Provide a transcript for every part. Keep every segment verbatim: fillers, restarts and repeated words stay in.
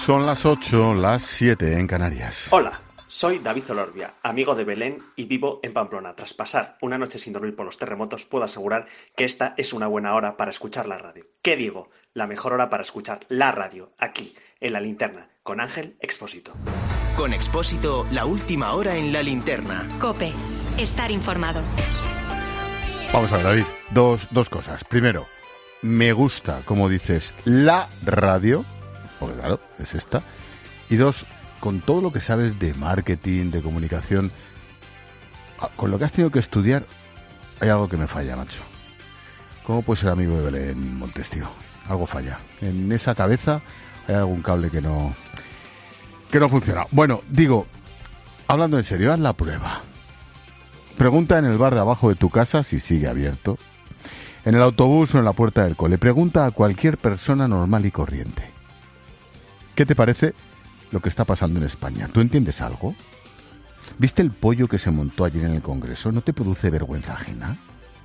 Son las ocho, las siete en Canarias. Hola, soy David Olorbia, amigo de Belén y vivo en Pamplona. Tras pasar una noche sin dormir por los terremotos, puedo asegurar que esta es una buena hora para escuchar la radio. ¿Qué digo? La mejor hora para escuchar la radio, aquí, en La Linterna, con Ángel Expósito. Con Expósito, la última hora en La Linterna. COPE, estar informado. Vamos a ver, David, dos, dos cosas. Primero, me gusta, como dices, la radio, porque claro, es esta. Y dos, con todo lo que sabes de marketing, de comunicación, con lo que has tenido que estudiar, hay algo que me falla, macho. ¿Cómo puede ser amigo de Belén Montes, tío? Algo falla. En esa cabeza hay algún cable que no, que no funciona. Bueno, digo, hablando en serio, haz la prueba. Pregunta en el bar de abajo de tu casa si sigue abierto. En el autobús o en la puerta del cole. Pregunta a cualquier persona normal y corriente. ¿Qué te parece lo que está pasando en España? ¿Tú entiendes algo? ¿Viste el pollo que se montó ayer en el Congreso? ¿No te produce vergüenza ajena?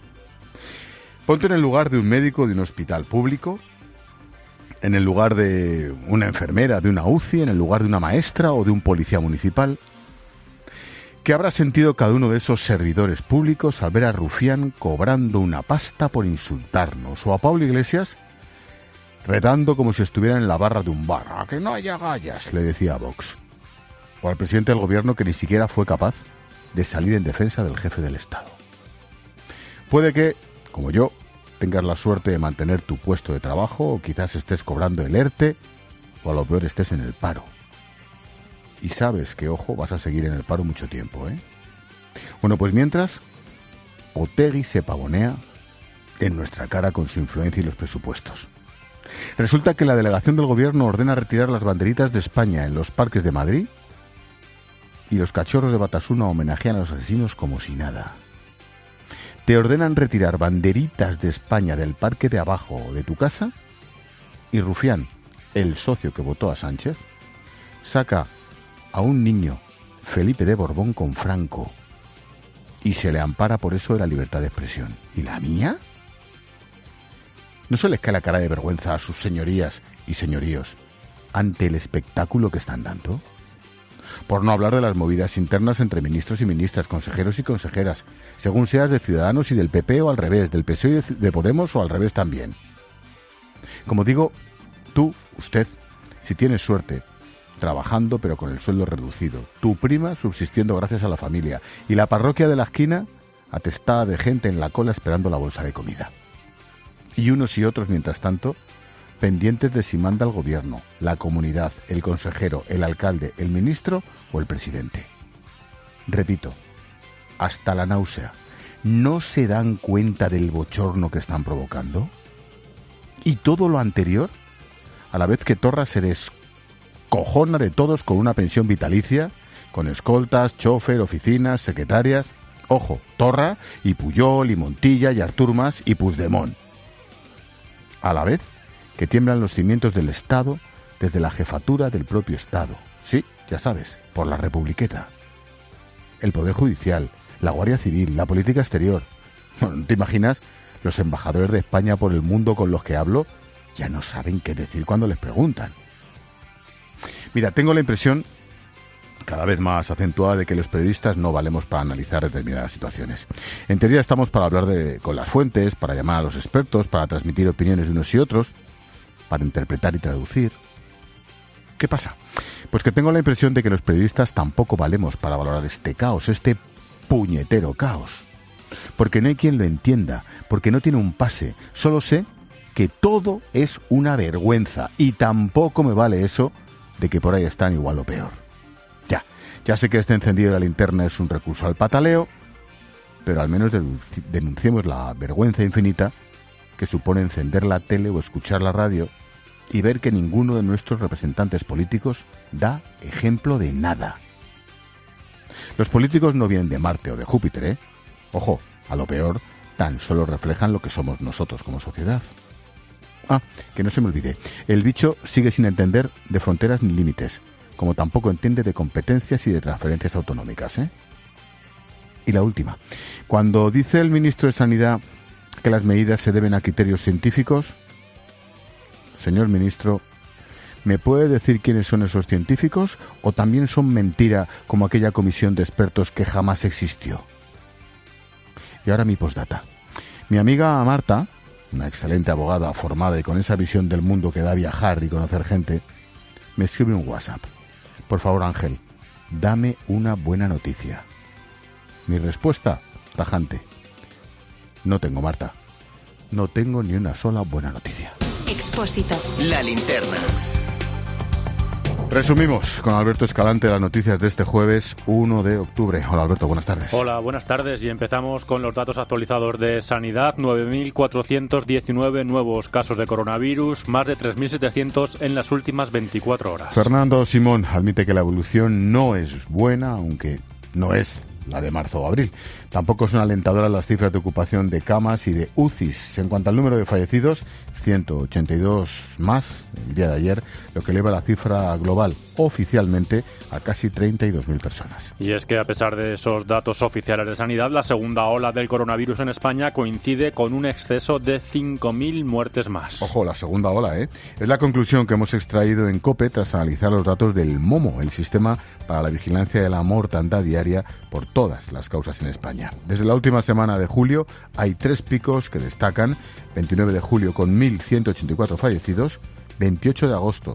Ponte en el lugar de un médico de un hospital público, en el lugar de una enfermera de una U C I, en el lugar de una maestra o de un policía municipal. ¿Qué habrá sentido cada uno de esos servidores públicos al ver a Rufián cobrando una pasta por insultarnos? O a Pablo Iglesias retando como si estuviera en la barra de un bar. ¡A que no haya gallas!, le decía a Vox. O al presidente del gobierno, que ni siquiera fue capaz de salir en defensa del jefe del Estado. Puede que, como yo, tengas la suerte de mantener tu puesto de trabajo, o quizás estés cobrando el ERTE, o a lo peor estés en el paro. Y sabes que, ojo, vas a seguir en el paro mucho tiempo, ¿eh? Bueno, pues mientras, Otegi se pavonea en nuestra cara con su influencia y los presupuestos. Resulta que la delegación del gobierno ordena retirar las banderitas de España en los parques de Madrid y los cachorros de Batasuna homenajean a los asesinos como si nada. Te ordenan retirar banderitas de España del parque de abajo de tu casa y Rufián, el socio que votó a Sánchez, saca a un niño, Felipe de Borbón, con Franco, y se le ampara por eso de la libertad de expresión. ¿Y la mía? ¿No se les cae la cara de vergüenza a sus señorías y señoríos ante el espectáculo que están dando? Por no hablar de las movidas internas entre ministros y ministras, consejeros y consejeras, según seas de Ciudadanos y del P P o al revés, del P S O E y de Podemos o al revés también. Como digo, tú, usted, si tienes suerte, trabajando pero con el sueldo reducido, tu prima subsistiendo gracias a la familia y la parroquia de la esquina atestada de gente en la cola esperando la bolsa de comida. Y unos y otros, mientras tanto, pendientes de si manda el gobierno, la comunidad, el consejero, el alcalde, el ministro o el presidente. Repito, hasta la náusea. ¿No se dan cuenta del bochorno que están provocando? Y todo lo anterior, a la vez que Torra se descojona de todos con una pensión vitalicia, con escoltas, chofer, oficinas, secretarias. Ojo, Torra y Puyol y Montilla y Artur Mas y Puigdemont. A la vez que tiemblan los cimientos del Estado desde la jefatura del propio Estado. Sí, ya sabes, por la republiqueta. El Poder Judicial, la Guardia Civil, la política exterior. ¿No te imaginas? Los embajadores de España por el mundo con los que hablo ya no saben qué decir cuando les preguntan. Mira, tengo la impresión, cada vez más acentuada, de que los periodistas no valemos para analizar determinadas situaciones. En teoría estamos para hablar de, con las fuentes, para llamar a los expertos, para transmitir opiniones de unos y otros, para interpretar y traducir. ¿Qué pasa? Pues que tengo la impresión de que los periodistas tampoco valemos para valorar este caos, este puñetero caos. Porque no hay quien lo entienda, porque no tiene un pase. Solo sé que todo es una vergüenza y tampoco me vale eso de que por ahí están igual o peor. Ya, ya sé que este encendido de la linterna es un recurso al pataleo, pero al menos denunciemos la vergüenza infinita que supone encender la tele o escuchar la radio y ver que ninguno de nuestros representantes políticos da ejemplo de nada. Los políticos no vienen de Marte o de Júpiter, ¿eh? Ojo, a lo peor, tan solo reflejan lo que somos nosotros como sociedad. Ah, que no se me olvide, el bicho sigue sin entender de fronteras ni límites, como tampoco entiende de competencias y de transferencias autonómicas, ¿eh? Y la última, cuando dice el ministro de Sanidad que las medidas se deben a criterios científicos, señor ministro, ¿Me puede decir quiénes son esos científicos o también son mentira como aquella comisión de expertos que jamás existió? Y ahora mi postdata. Mi amiga Marta, una excelente abogada formada y con esa visión del mundo que da viajar y conocer gente, me escribe un WhatsApp. Por favor, Ángel, dame una buena noticia. Mi respuesta, tajante. No tengo, Marta. No tengo ni una sola buena noticia. Expósito. La linterna. Resumimos con Alberto Escalante las noticias de este jueves uno de octubre. Hola Alberto, buenas tardes. Hola, buenas tardes y empezamos con los datos actualizados de Sanidad. nueve mil cuatrocientos diecinueve nuevos casos de coronavirus, más de tres mil setecientos en las últimas veinticuatro horas. Fernando Simón admite que la evolución no es buena, aunque no es la de marzo o abril. Tampoco son alentadoras las cifras de ocupación de camas y de U C Is. En cuanto al número de fallecidos, ciento ochenta y dos más el día de ayer, lo que eleva la cifra global oficialmente a casi treinta y dos mil personas. Y es que a pesar de esos datos oficiales de sanidad, la segunda ola del coronavirus en España coincide con un exceso de cinco mil muertes más. Ojo, la segunda ola, ¿eh? Es la conclusión que hemos extraído en COPE tras analizar los datos del MOMO, el Sistema para la Vigilancia de la Mortandad Diaria por todas las causas en España. Desde la última semana de julio hay tres picos que destacan: veintinueve de julio con mil ciento ochenta y cuatro fallecidos, veintiocho de agosto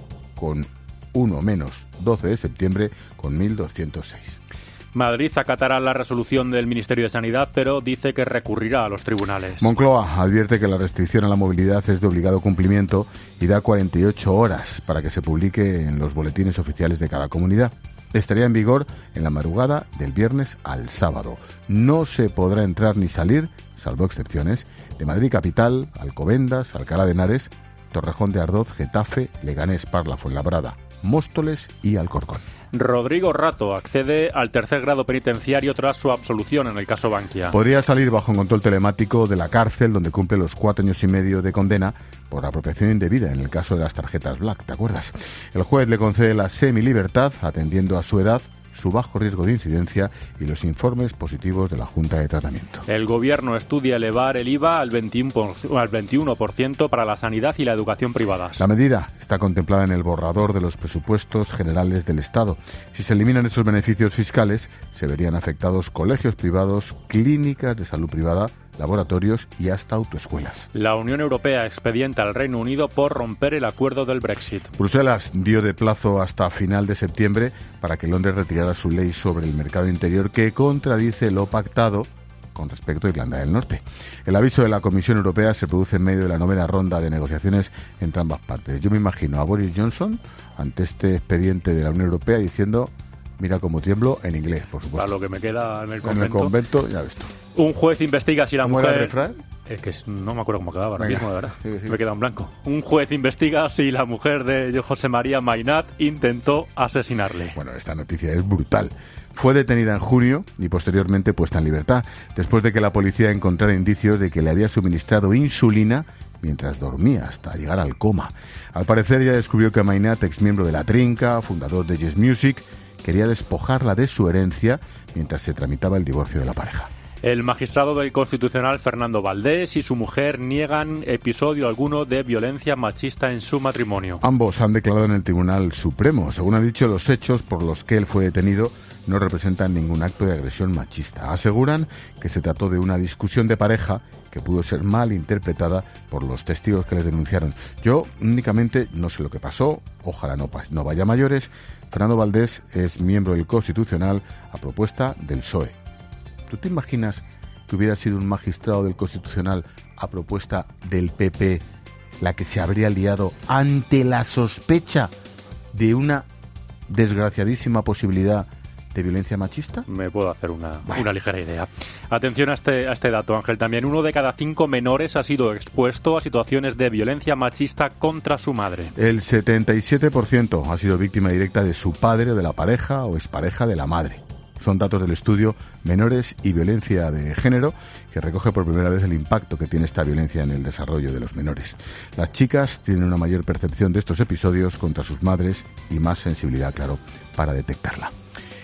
con uno menos, doce de septiembre con mil doscientos seis. Madrid acatará la resolución del Ministerio de Sanidad, pero dice que recurrirá a los tribunales. Moncloa advierte que la restricción a la movilidad es de obligado cumplimiento y da cuarenta y ocho horas para que se publique en los boletines oficiales de cada comunidad. Estaría en vigor en la madrugada del viernes al sábado. No se podrá entrar ni salir, salvo excepciones, de Madrid capital, Alcobendas, Alcalá de Henares, Torrejón de Ardoz, Getafe, Leganés, Parla, Fuenlabrada, Móstoles y Alcorcón. Rodrigo Rato accede al tercer grado penitenciario tras su absolución en el caso Bankia. Podría salir bajo un control telemático de la cárcel donde cumple los cuatro años y medio de condena por apropiación indebida en el caso de las tarjetas Black, ¿te acuerdas? El juez le concede la semilibertad atendiendo a su edad, su bajo riesgo de incidencia y los informes positivos de la Junta de Tratamiento. El Gobierno estudia elevar el I V A al veintiuno por ciento para la sanidad y la educación privadas. La medida está contemplada en el borrador de los presupuestos generales del Estado. Si se eliminan esos beneficios fiscales, se verían afectados colegios privados, clínicas de salud privada, laboratorios y hasta autoescuelas. La Unión Europea expedienta al Reino Unido por romper el acuerdo del Brexit. Bruselas dio de plazo hasta final de septiembre para que Londres retirara su ley sobre el mercado interior que contradice lo pactado con respecto a Irlanda del Norte. El aviso de la Comisión Europea se produce en medio de la novena ronda de negociaciones entre ambas partes. Yo me imagino a Boris Johnson ante este expediente de la Unión Europea diciendo: mira cómo tiemblo, en inglés, por supuesto. Para lo que me queda en el convento. En el convento, ya ves tú. Un juez investiga si la ¿Cómo mujer... era el refrán? Es que no me acuerdo cómo quedaba ahora Venga. mismo, de verdad. Sí, sí. Me queda en blanco. Un juez investiga si la mujer de José María Mainat intentó asesinarle. Bueno, esta noticia es brutal. Fue detenida en junio y posteriormente puesta en libertad, después de que la policía encontrara indicios de que le había suministrado insulina mientras dormía hasta llegar al coma. Al parecer ya descubrió que Mainat, exmiembro de La Trinca, fundador de Yes Music, quería despojarla de su herencia mientras se tramitaba el divorcio de la pareja. El magistrado del Constitucional Fernando Valdés y su mujer niegan episodio alguno de violencia machista en su matrimonio. Ambos han declarado en el Tribunal Supremo. Según han dicho, los hechos por los que él fue detenido no representan ningún acto de agresión machista. Aseguran que se trató de una discusión de pareja que pudo ser mal interpretada por los testigos que les denunciaron. Yo únicamente no sé lo que pasó, ojalá no, no vaya a mayores. Fernando Valdés es miembro del Constitucional a propuesta del P S O E. ¿Tú te imaginas que hubiera sido un magistrado del Constitucional a propuesta del P P la que se habría liado ante la sospecha de una desgraciadísima posibilidad de violencia machista? Me puedo hacer una, bueno. una ligera idea. Atención a este, a este dato, Ángel. También uno de cada cinco menores ha sido expuesto a situaciones de violencia machista contra su madre. El setenta y siete por ciento ha sido víctima directa de su padre, de la pareja o expareja de la madre. Son datos del estudio Menores y Violencia de Género, que recoge por primera vez el impacto que tiene esta violencia en el desarrollo de los menores. Las chicas tienen una mayor percepción de estos episodios contra sus madres y más sensibilidad, claro, para detectarla.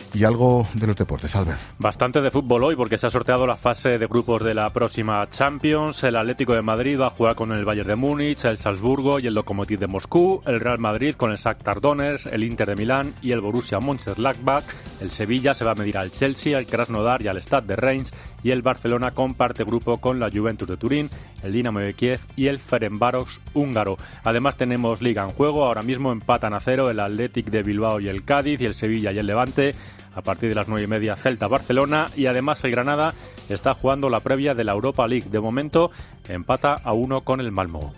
Y algo de los deportes, Albert. Bastante de fútbol hoy porque se ha sorteado la fase de grupos de la próxima Champions. El Atlético de Madrid va a jugar con el Bayern de Múnich, el Salzburgo y el Lokomotiv de Moscú. El Real Madrid con el Shakhtar Donetsk, el Inter de Milán y el Borussia Mönchengladbach. El Sevilla se va a medir al Chelsea, al Krasnodar y al Stade de Reims. Y el Barcelona comparte grupo con la Juventus de Turín, el Dinamo de Kiev y el Ferencváros húngaro. Además tenemos Liga en juego. Ahora mismo empatan a cero el Athletic de Bilbao y el Cádiz, y el Sevilla y el Levante. A partir de las nueve y media, Celta-Barcelona, y además el Granada está jugando la previa de la Europa League. De momento empata a uno con el Malmö.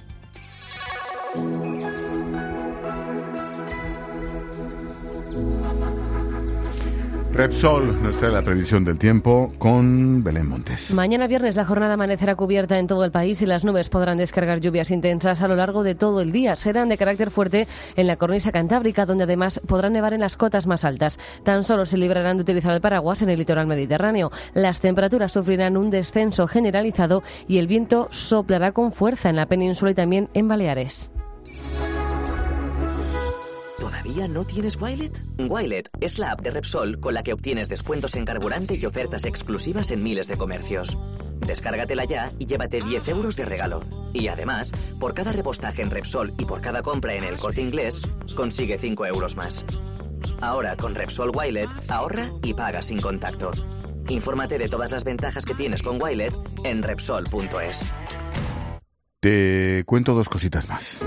Repsol nos trae la previsión del tiempo con Belén Montes. Mañana viernes la jornada amanecerá cubierta en todo el país y las nubes podrán descargar lluvias intensas a lo largo de todo el día. Serán de carácter fuerte en la cornisa cantábrica, donde además podrán nevar en las cotas más altas. Tan solo se librarán de utilizar el paraguas en el litoral mediterráneo. Las temperaturas sufrirán un descenso generalizado y el viento soplará con fuerza en la península y también en Baleares. ¿Todavía no tienes Wilet? Wilet es la app de Repsol con la que obtienes descuentos en carburante y ofertas exclusivas en miles de comercios. Descárgatela ya y llévate diez euros de regalo. Y además, por cada repostaje en Repsol y por cada compra en El Corte Inglés, consigue cinco euros más. Ahora con Repsol Wilet, ahorra y paga sin contacto. Infórmate de todas las ventajas que tienes con Wilet en Repsol punto es. Te cuento dos cositas más.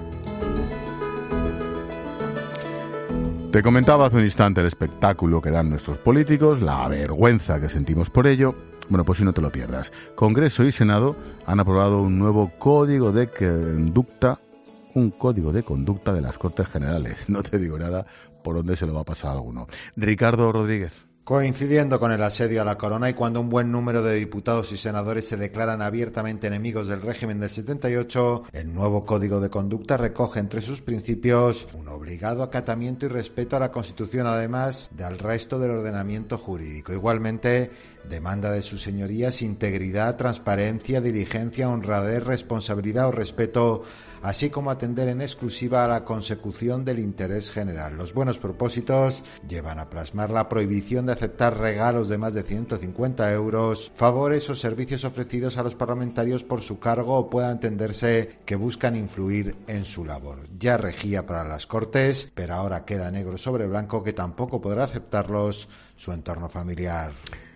Te comentaba hace un instante el espectáculo que dan nuestros políticos, la vergüenza que sentimos por ello. Bueno, pues si no te lo pierdas. Congreso y Senado han aprobado un nuevo código de conducta, un código de conducta de las Cortes Generales. No te digo nada por dónde se lo va a pasar a alguno. Ricardo Rodríguez. Coincidiendo con el asedio a la corona y cuando un buen número de diputados y senadores se declaran abiertamente enemigos del régimen del setenta y ocho, el nuevo Código de Conducta recoge entre sus principios un obligado acatamiento y respeto a la Constitución, además del resto del ordenamiento jurídico. Igualmente, demanda de sus señorías integridad, transparencia, diligencia, honradez, responsabilidad o respeto, así como atender en exclusiva a la consecución del interés general. Los buenos propósitos llevan a plasmar la prohibición de aceptar regalos de más de ciento cincuenta euros, favores o servicios ofrecidos a los parlamentarios por su cargo o pueda entenderse que buscan influir en su labor. Ya regía para las Cortes, pero ahora queda negro sobre blanco que tampoco podrá aceptarlos su entorno familiar.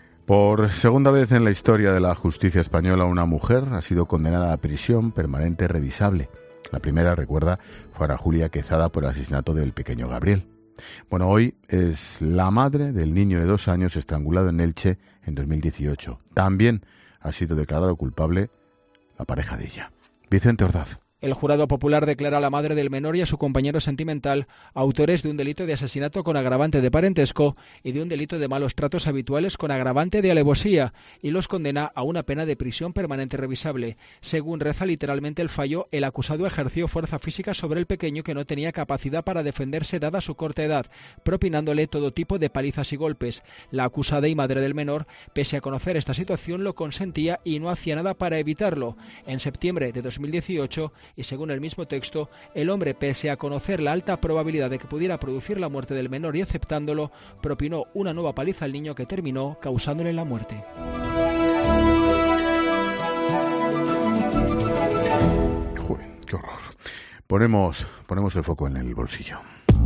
Por segunda vez en la historia de la justicia española, una mujer ha sido condenada a prisión permanente revisable. La primera, recuerda, fue Ana Julia Quezada por el asesinato del pequeño Gabriel. Bueno, hoy es la madre del niño de dos años estrangulado en Elche en dos mil dieciocho. También ha sido declarado culpable la pareja de ella. Vicente Ordaz. El jurado popular declara a la madre del menor y a su compañero sentimental autores de un delito de asesinato con agravante de parentesco y de un delito de malos tratos habituales con agravante de alevosía y los condena a una pena de prisión permanente revisable. Según reza literalmente el fallo, el acusado ejerció fuerza física sobre el pequeño que no tenía capacidad para defenderse dada su corta edad, propinándole todo tipo de palizas y golpes. La acusada y madre del menor, pese a conocer esta situación, lo consentía y no hacía nada para evitarlo. En septiembre de dos mil dieciocho, y según el mismo texto, el hombre, pese a conocer la alta probabilidad de que pudiera producir la muerte del menor y aceptándolo, propinó una nueva paliza al niño que terminó causándole la muerte. Joder, qué horror. Ponemos, ponemos el foco en el bolsillo.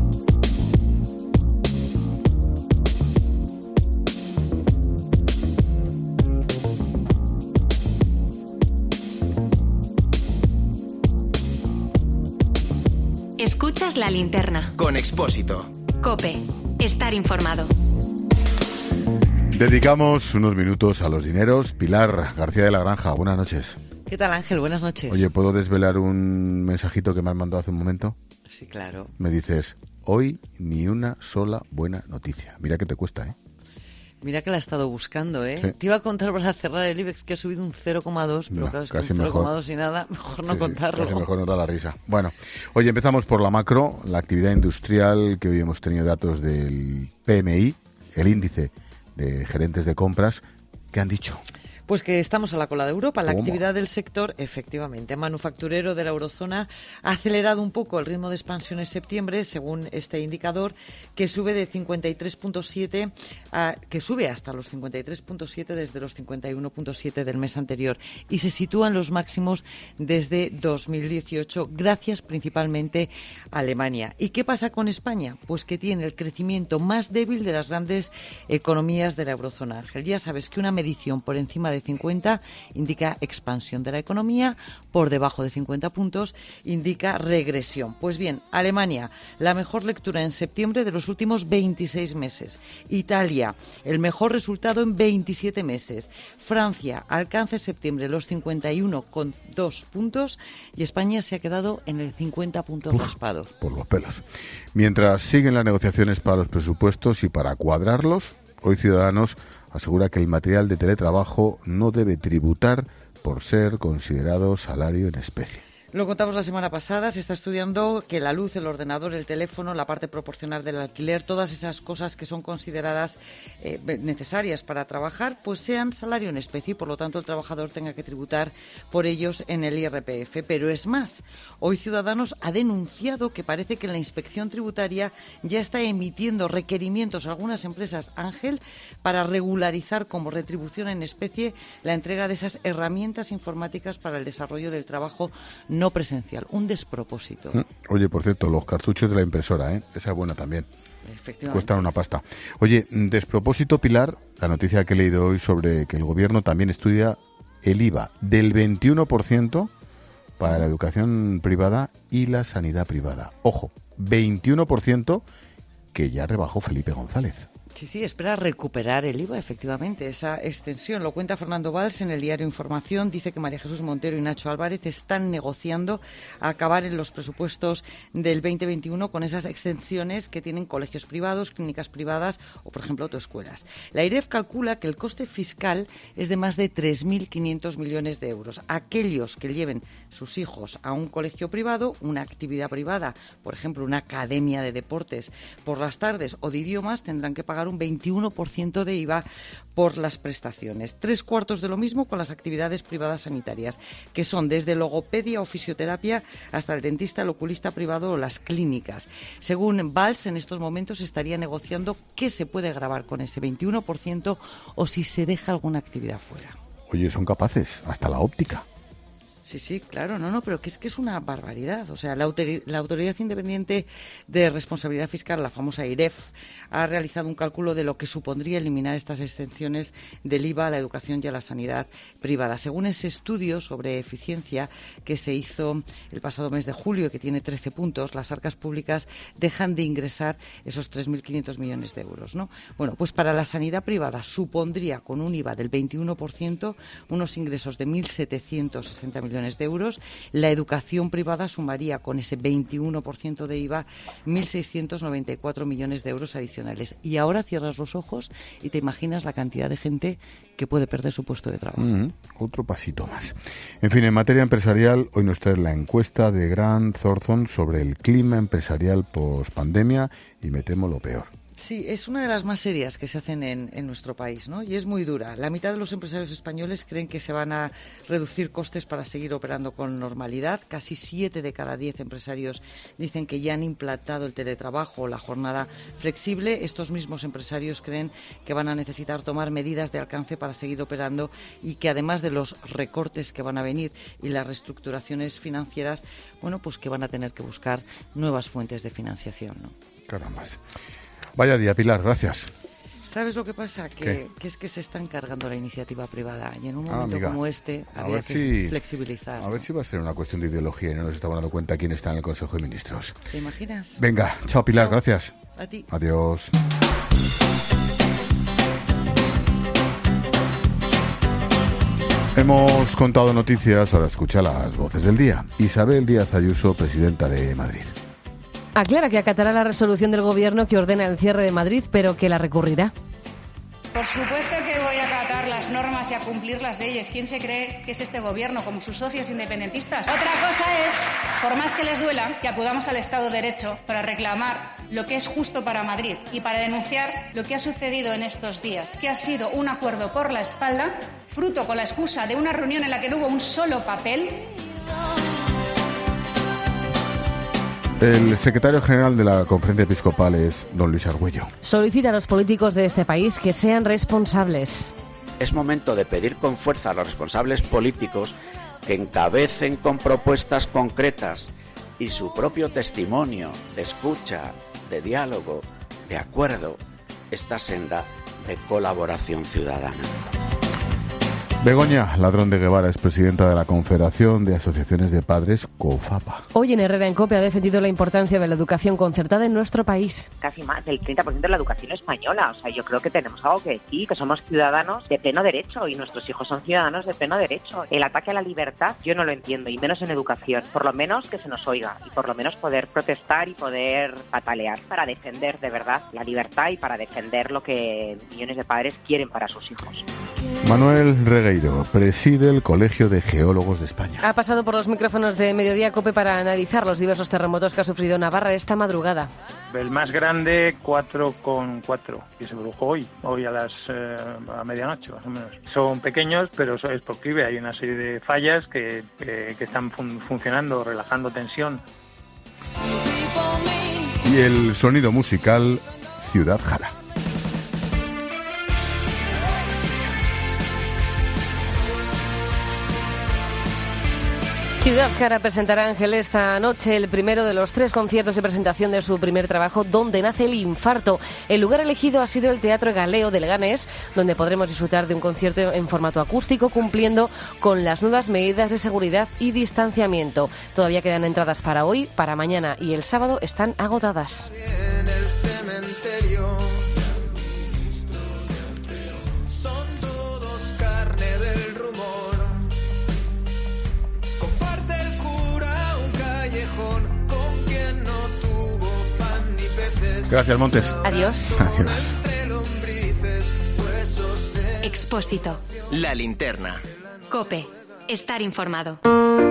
Escuchas La Linterna. Con Expósito. COPE. Estar informado. Dedicamos unos minutos a los dineros. Pilar García de la Granja, buenas noches. ¿Qué tal, Ángel? Buenas noches. Oye, ¿puedo desvelar un mensajito que me has mandado hace un momento? Sí, claro. Me dices, hoy ni una sola buena noticia. Mira que te cuesta, ¿eh? Mira que la he estado buscando, ¿eh? Sí. Te iba a contar para cerrar el IBEX que ha subido un cero coma dos, pero No, claro, es que casi un cero coma dos mejor. y nada, mejor no Sí, sí, contarlo. casi mejor no da la risa. Bueno, oye, empezamos por la macro, la actividad industrial, que hoy hemos tenido datos del P M I, el índice de gerentes de compras. ¿Qué han dicho? Pues que estamos a la cola de Europa. La ¿Cómo? actividad del sector, efectivamente, manufacturero de la eurozona ha acelerado un poco el ritmo de expansión en septiembre, según este indicador, que sube de cincuenta y tres punto siete a, que sube hasta los cincuenta y tres punto siete desde los cincuenta y uno punto siete del mes anterior y se sitúa en los máximos desde dos mil dieciocho, gracias principalmente a Alemania. ¿Y qué pasa con España? Pues que tiene el crecimiento más débil de las grandes economías de la eurozona. Ángel, ya sabes que una medición por encima de cincuenta indica expansión de la economía, por debajo de cincuenta puntos indica regresión. Pues bien, Alemania, la mejor lectura en septiembre de los últimos veintiséis meses. Italia, el mejor resultado en veintisiete meses. Francia alcanza en septiembre los cincuenta y uno coma dos puntos y España se ha quedado en el cincuenta puntos Uf, raspados. Por los pelos. Mientras siguen las negociaciones para los presupuestos y para cuadrarlos, hoy Ciudadanos asegura que el material de teletrabajo no debe tributar por ser considerado salario en especie. Lo contamos la semana pasada, se está estudiando que la luz, el ordenador, el teléfono, la parte proporcional del alquiler, todas esas cosas que son consideradas eh, necesarias para trabajar, pues sean salario en especie y por lo tanto el trabajador tenga que tributar por ellos en el I R P F. Pero es más, hoy Ciudadanos ha denunciado que parece que la inspección tributaria ya está emitiendo requerimientos a algunas empresas, Ángel, para regularizar como retribución en especie la entrega de esas herramientas informáticas para el desarrollo del trabajo no presencial, un despropósito. Oye, por cierto, los cartuchos de la impresora, ¿eh? Esa es buena también. Efectivamente. Cuestan una pasta. Oye, despropósito, Pilar, la noticia que he leído hoy sobre que el gobierno también estudia el I V A del veintiuno por ciento para la educación privada y la sanidad privada. Ojo, veintiuno por ciento que ya rebajó Felipe González. Sí, sí, espera recuperar el I V A, efectivamente, esa extensión. Lo cuenta Fernando Valls en el diario Información. Dice que María Jesús Montero y Nacho Álvarez están negociando acabar en los presupuestos del veinte veintiuno con esas extensiones que tienen colegios privados, clínicas privadas o, por ejemplo, autoescuelas. La I R E F calcula que el coste fiscal es de más de tres mil quinientos millones de euros. Aquellos que lleven sus hijos a un colegio privado, una actividad privada, por ejemplo, una academia de deportes por las tardes o de idiomas, tendrán que pagar un veintiuno por ciento de I V A por las prestaciones. Tres cuartos de lo mismo con las actividades privadas sanitarias, que son desde logopedia o fisioterapia hasta el dentista, el oculista privado o las clínicas. Según Valls, en estos momentos estaría negociando qué se puede gravar con ese veintiuno por ciento o si se deja alguna actividad fuera. Oye, son capaces, hasta la óptica. Sí, sí, claro, no, no, pero que es que es una barbaridad. O sea, la, autor- la Autoridad Independiente de Responsabilidad Fiscal, la famosa I R E F, ha realizado un cálculo de lo que supondría eliminar estas exenciones del I V A a la educación y a la sanidad privada. Según ese estudio sobre eficiencia que se hizo el pasado mes de julio y que tiene trece puntos, las arcas públicas dejan de ingresar esos tres mil quinientos millones de euros, ¿no? Bueno, pues para la sanidad privada supondría, con un I V A del veintiuno por ciento, unos ingresos de mil setecientos sesenta millones de euros. La educación privada sumaría con ese veintiuno por ciento de I V A mil seiscientos noventa y cuatro millones de euros adicionales. Y ahora cierras los ojos y te imaginas la cantidad de gente que puede perder su puesto de trabajo. Mm, otro pasito más. En fin, en materia empresarial, hoy nos trae la encuesta de Grant Thornton sobre el clima empresarial post-pandemia y me temo lo peor. Sí, es una de las más serias que se hacen en, en nuestro país, ¿no? Y es muy dura. La mitad de los empresarios españoles creen que se van a reducir costes para seguir operando con normalidad. Casi siete de cada diez empresarios dicen que ya han implantado el teletrabajo o la jornada flexible. Estos mismos empresarios creen que van a necesitar tomar medidas de alcance para seguir operando y que además de los recortes que van a venir y las reestructuraciones financieras, bueno, pues que van a tener que buscar nuevas fuentes de financiación, ¿no? Caramba. Vaya día, Pilar, gracias. ¿Sabes lo que pasa? Que, que es que se está encargando la iniciativa privada y en un momento ah, como este a había ver que si, flexibilizar. A ver si va a ser una cuestión de ideología y no nos estamos dando cuenta quién está en el Consejo de Ministros. ¿Te imaginas? Venga, chao Pilar, chao. Gracias. A ti. Adiós. Hemos contado noticias, ahora escucha las voces del día. Isabel Díaz Ayuso, presidenta de Madrid. Aclara que acatará la resolución del Gobierno que ordena el cierre de Madrid, pero que la recurrirá. Por supuesto que voy a acatar las normas y a cumplir las leyes. ¿Quién se cree que es este Gobierno, como sus socios independentistas? Otra cosa es, por más que les duela, que acudamos al Estado de Derecho para reclamar lo que es justo para Madrid y para denunciar lo que ha sucedido en estos días, que ha sido un acuerdo por la espalda fruto con la excusa de una reunión en la que no hubo un solo papel. El secretario general de la Conferencia Episcopal es don Luis Argüello. Solicita a los políticos de este país que sean responsables. Es momento de pedir con fuerza a los responsables políticos que encabecen con propuestas concretas y su propio testimonio de escucha, de diálogo, de acuerdo, esta senda de colaboración ciudadana. Begoña Ladrón de Guevara es presidenta de la Confederación de Asociaciones de Padres, COFAPA. Hoy en Herrera en Cope ha defendido la importancia de la educación concertada en nuestro país. Casi más del treinta por ciento de la educación española. O sea, yo creo que tenemos algo que decir, que somos ciudadanos de pleno derecho y nuestros hijos son ciudadanos de pleno derecho. El ataque a la libertad yo no lo entiendo, y menos en educación. Por lo menos que se nos oiga y por lo menos poder protestar y poder patalear para defender de verdad la libertad y para defender lo que millones de padres quieren para sus hijos. Manuel Regueiro preside el Colegio de Geólogos de España. Ha pasado por los micrófonos de Mediodía Cope para analizar los diversos terremotos que ha sufrido Navarra esta madrugada. El más grande, cuatro coma cuatro, que se produjo hoy, hoy a las eh, a medianoche más o menos. Son pequeños, pero eso es proclive. Hay una serie de fallas que, que, que están fun- funcionando, relajando tensión. Y el sonido musical, Ciudad Jara. Ciudad Jara presentará a Ángel esta noche el primero de los tres conciertos de presentación de su primer trabajo, Donde nace el infarto. El lugar elegido ha sido el Teatro Galeo de Leganés, donde podremos disfrutar de un concierto en formato acústico, cumpliendo con las nuevas medidas de seguridad y distanciamiento. Todavía quedan entradas para hoy, para mañana y el sábado están agotadas. Gracias, Montes. Adiós. Adiós. Expósito. La linterna. Cope. Estar informado.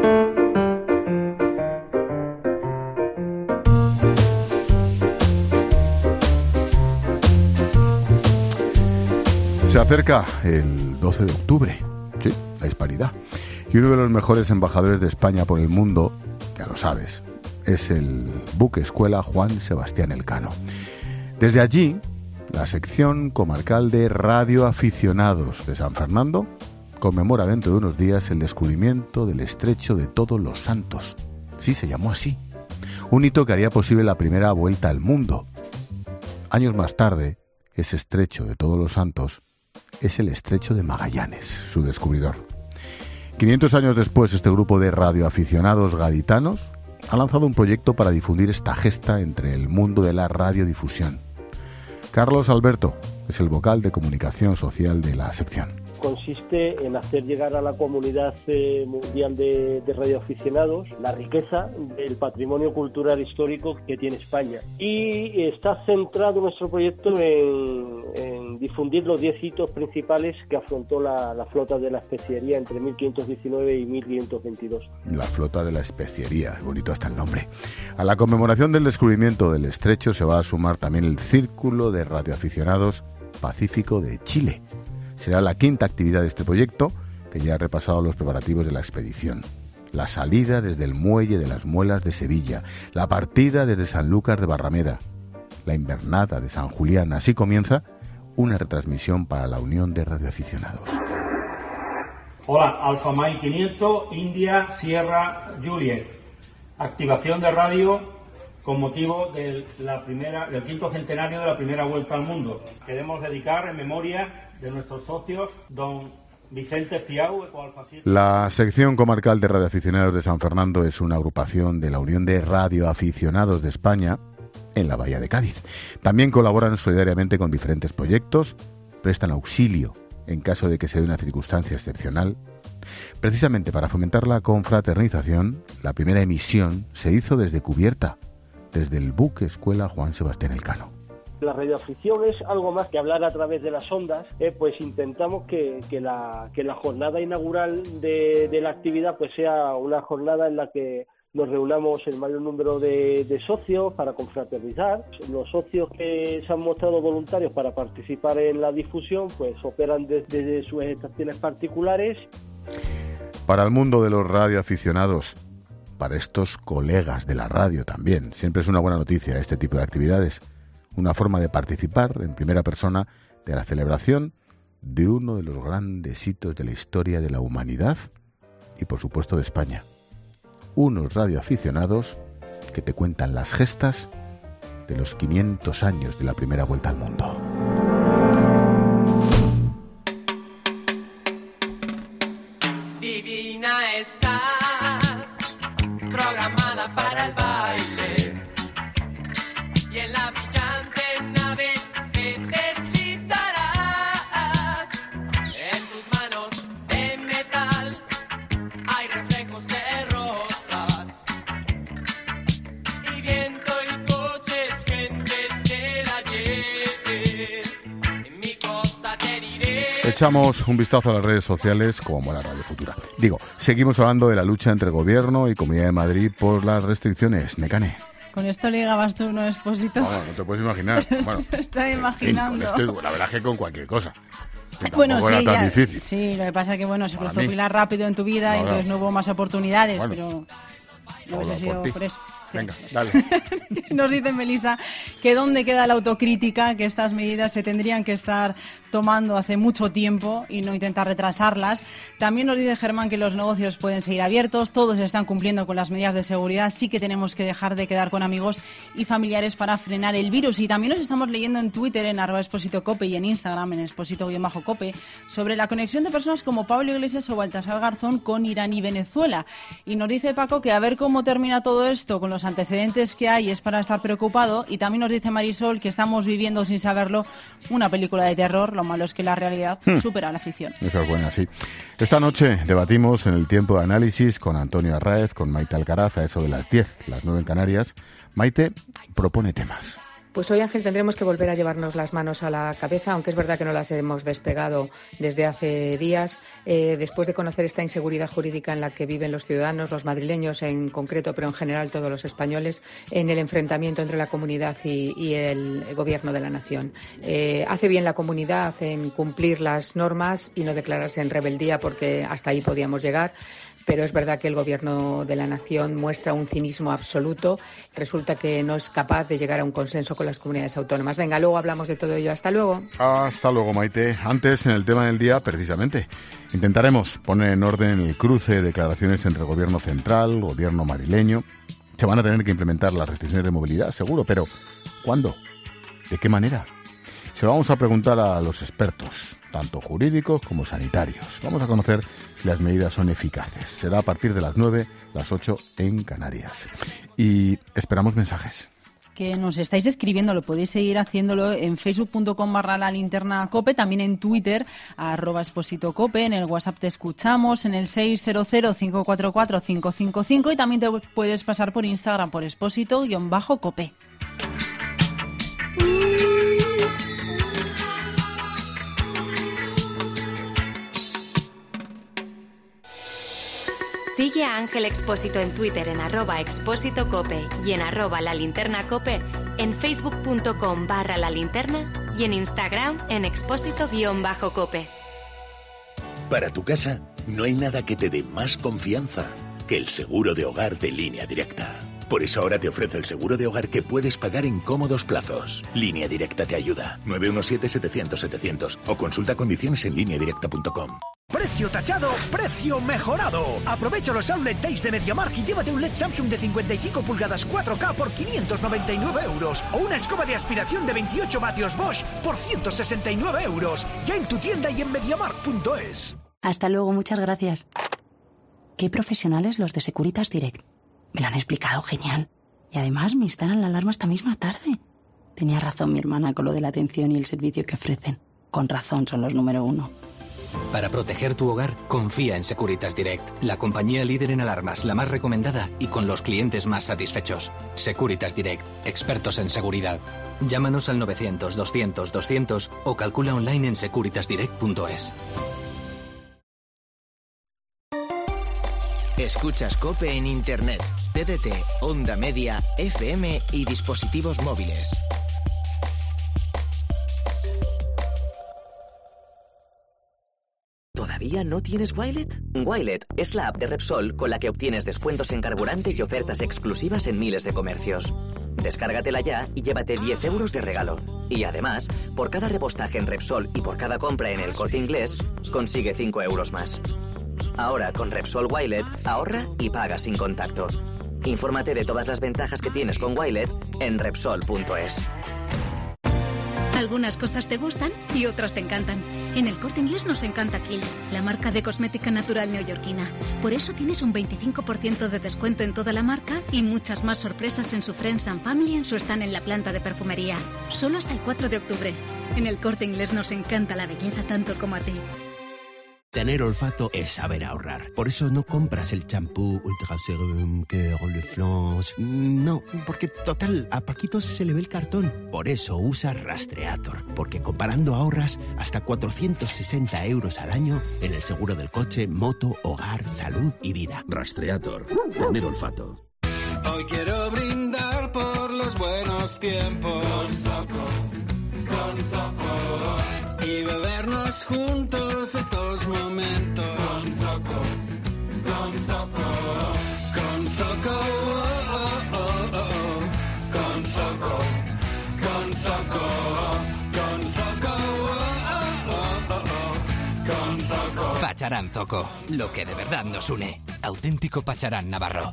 Se acerca el doce de octubre, sí, la hispanidad. Y uno de los mejores embajadores de España por el mundo, ya lo sabes, es el buque escuela Juan Sebastián Elcano. Desde allí, la sección comarcal de radioaficionados de San Fernando conmemora dentro de unos días el descubrimiento del Estrecho de Todos los Santos. Sí, se llamó así. Un hito que haría posible la primera vuelta al mundo. Años más tarde, ese Estrecho de Todos los Santos es el Estrecho de Magallanes, su descubridor. quinientos años después, este grupo de radioaficionados gaditanos ha lanzado un proyecto para difundir esta gesta entre el mundo de la radiodifusión. Carlos Alberto es el vocal de comunicación social de la sección. Consiste en hacer llegar a la comunidad eh, mundial de, de radioaficionados la riqueza del patrimonio cultural histórico que tiene España. Y está centrado nuestro proyecto en, en difundir los diez hitos principales que afrontó la, la flota de la especiería entre mil quinientos diecinueve y mil quinientos veintidós. La flota de la especiería, bonito hasta el nombre. A la conmemoración del descubrimiento del Estrecho se va a sumar también el Círculo de Radioaficionados Pacífico de Chile. Será la quinta actividad de este proyecto, que ya ha repasado los preparativos de la expedición. La salida desde el Muelle de las Muelas de Sevilla, la partida desde Sanlúcar de Barrameda, la invernada de San Julián. Así comienza una retransmisión para la Unión de Radioaficionados. Hola, Alfa Mike quinientos, India, Sierra, Juliet. Activación de radio con motivo de la primera, del quinto centenario de la primera vuelta al mundo. Queremos dedicar en memoria de nuestros socios, don Vicente Espiau. La sección comarcal de radioaficionados de San Fernando es una agrupación de la Unión de Radioaficionados de España en la Bahía de Cádiz. También colaboran solidariamente con diferentes proyectos, prestan auxilio en caso de que se dé una circunstancia excepcional. Precisamente para fomentar la confraternización, la primera emisión se hizo desde cubierta, desde el buque escuela Juan Sebastián Elcano. La radioafición es algo más que hablar a través de las ondas, eh, pues intentamos que, que, la, que la jornada inaugural de, de la actividad pues sea una jornada en la que nos reunamos el mayor número de, de socios para confraternizar. Los socios que se han mostrado voluntarios para participar en la difusión, pues operan desde, desde sus estaciones particulares. Para el mundo de los radioaficionados, para estos colegas de la radio también, siempre es una buena noticia este tipo de actividades, una forma de participar en primera persona de la celebración de uno de los grandes hitos de la historia de la humanidad y por supuesto de España. Unos radioaficionados que te cuentan las gestas de los quinientos años de la primera vuelta al mundo. Divina estás, programada para el baile, y en la brillante nave te deslizarás, en tus manos de metal hay reflejos de rosas, y viento y coches, gente entera ayer, mi cosa te diré. Echamos un vistazo a las redes sociales como la Radio Futura. Digo, seguimos hablando de la lucha entre Gobierno y Comunidad de Madrid por las restricciones. Necane. Con esto le llegabas tú, ¿no, Expósito? No, no te puedes imaginar. Bueno, me estoy imaginando. En fin, con esto, la verdad es que con cualquier cosa. Bueno, sí, era tan ya, difícil. sí, lo que pasa es que bueno, se Para cruzó mí. Pilar rápido en tu vida, No, y entonces no. no hubo más oportunidades, Bueno. pero no Hablo hubiese sido por ti. por eso. Venga, dale. Nos dice Melissa que dónde queda la autocrítica, que estas medidas se tendrían que estar tomando hace mucho tiempo y no intentar retrasarlas. También nos dice Germán que los negocios pueden seguir abiertos, todos están cumpliendo con las medidas de seguridad, sí que tenemos que dejar de quedar con amigos y familiares para frenar el virus. Y también nos estamos leyendo en Twitter, en arroba Expósito Cope, y en Instagram, en Expósito-Cope, sobre la conexión de personas como Pablo Iglesias o Baltasar Garzón con Irán y Venezuela. Y nos dice Paco que a ver cómo termina todo esto con los antecedentes que hay es para estar preocupado. Y también nos dice Marisol que estamos viviendo sin saberlo una película de terror. Lo malo es que la realidad Hmm. supera la ficción. Eso es buena, sí. Esta noche debatimos en el tiempo de análisis con Antonio Arráez, con Maite Alcaraz, a eso de las diez, las nueve en Canarias. Maite propone temas. Pues hoy, Ángel, tendremos que volver a llevarnos las manos a la cabeza, aunque es verdad que no las hemos despegado desde hace días. Eh, después de conocer esta inseguridad jurídica en la que viven los ciudadanos, los madrileños en concreto, pero en general todos los españoles, en el enfrentamiento entre la comunidad y, y el gobierno de la nación. Eh, hace bien la comunidad en cumplir las normas y no declararse en rebeldía, porque hasta ahí podíamos llegar. Pero es verdad que el Gobierno de la Nación muestra un cinismo absoluto. Resulta que no es capaz de llegar a un consenso con las comunidades autónomas. Venga, luego hablamos de todo ello. Hasta luego. Hasta luego, Maite. Antes, en el tema del día, precisamente, intentaremos poner en orden el cruce de declaraciones entre el Gobierno central, Gobierno madrileño. Se van a tener que implementar las restricciones de movilidad, seguro, pero ¿cuándo? ¿De qué manera? Se lo vamos a preguntar a los expertos, tanto jurídicos como sanitarios. Vamos a conocer si las medidas son eficaces. Será a partir de las nueve, las ocho en Canarias. Y esperamos mensajes. Que nos estáis escribiendo, lo podéis seguir haciéndolo en facebook punto com barra la linterna cope, también en Twitter, arroba Expósito Cope, en el WhatsApp te escuchamos, en el seis cero cero, cinco cuatro cuatro, cinco cinco cinco, y también te puedes pasar por Instagram por Expósito-Cope. Sigue a Ángel Expósito en Twitter en arroba Expósito Cope y en arroba la linterna cope, en facebook punto com barra la linterna y en Instagram en Expósito-Cope. Para tu casa, no hay nada que te dé más confianza que el seguro de hogar de Línea Directa. Por eso ahora te ofrece el seguro de hogar que puedes pagar en cómodos plazos. Línea Directa te ayuda. nueve uno siete, setecientos, setecientos o consulta condiciones en línea directa punto com. Precio tachado, precio mejorado. Aprovecha los Outlet Days de MediaMarkt y llévate un L E D Samsung de cincuenta y cinco pulgadas cuatro K por quinientos noventa y nueve euros o una escoba de aspiración de veintiocho vatios Bosch por ciento sesenta y nueve euros. Ya en tu tienda y en mediamarkt punto es. Hasta luego, muchas gracias. Qué profesionales los de Securitas Direct. Me lo han explicado genial. Y además me instalan la alarma esta misma tarde. Tenía razón mi hermana con lo de la atención y el servicio que ofrecen. Con razón son los número uno. Para proteger tu hogar, confía en Securitas Direct, la compañía líder en alarmas, la más recomendada y con los clientes más satisfechos. Securitas Direct, expertos en seguridad. Llámanos al novecientos, doscientos, doscientos o calcula online en securitas direct punto es. Escuchas COPE en Internet, T D T, onda media, F M y dispositivos móviles. ¿Todavía no tienes Wilet? Wilet es la app de Repsol con la que obtienes descuentos en carburante y ofertas exclusivas en miles de comercios. Descárgatela ya y llévate diez euros de regalo. Y además, por cada repostaje en Repsol y por cada compra en El Corte Inglés, consigue cinco euros más. Ahora con Repsol Wilet, ahorra y paga sin contacto. Infórmate de todas las ventajas que tienes con Wilet en Repsol punto es. Algunas cosas te gustan y otras te encantan. En El Corte Inglés nos encanta Kiehl's, la marca de cosmética natural neoyorquina. Por eso tienes un veinticinco por ciento de descuento en toda la marca y muchas más sorpresas en su Friends and Family en su stand en la planta de perfumería. Solo hasta el cuatro de octubre. En El Corte Inglés nos encanta la belleza tanto como a ti. Tener olfato es saber ahorrar. Por eso no compras el champú Ultra Serum, Cœur, Le Flans. No, porque total, a Paquito se le ve el cartón. Por eso usa Rastreator. Porque comparando ahorras hasta cuatrocientos sesenta euros al año en el seguro del coche, moto, hogar, salud y vida. Rastreator. Tener olfato. Hoy quiero brindar por los buenos tiempos. Con Zoco, con Zoco. Y bebernos juntos estos momentos. Con Zoco, con Zoco. Con Zoco, oh, oh, oh, oh, oh. Con Zoco, con Zoco. Con Zoco, oh, oh, oh, oh. Con Zoco. Pacharán Zoco, lo que de verdad nos une. Auténtico Pacharán Navarro.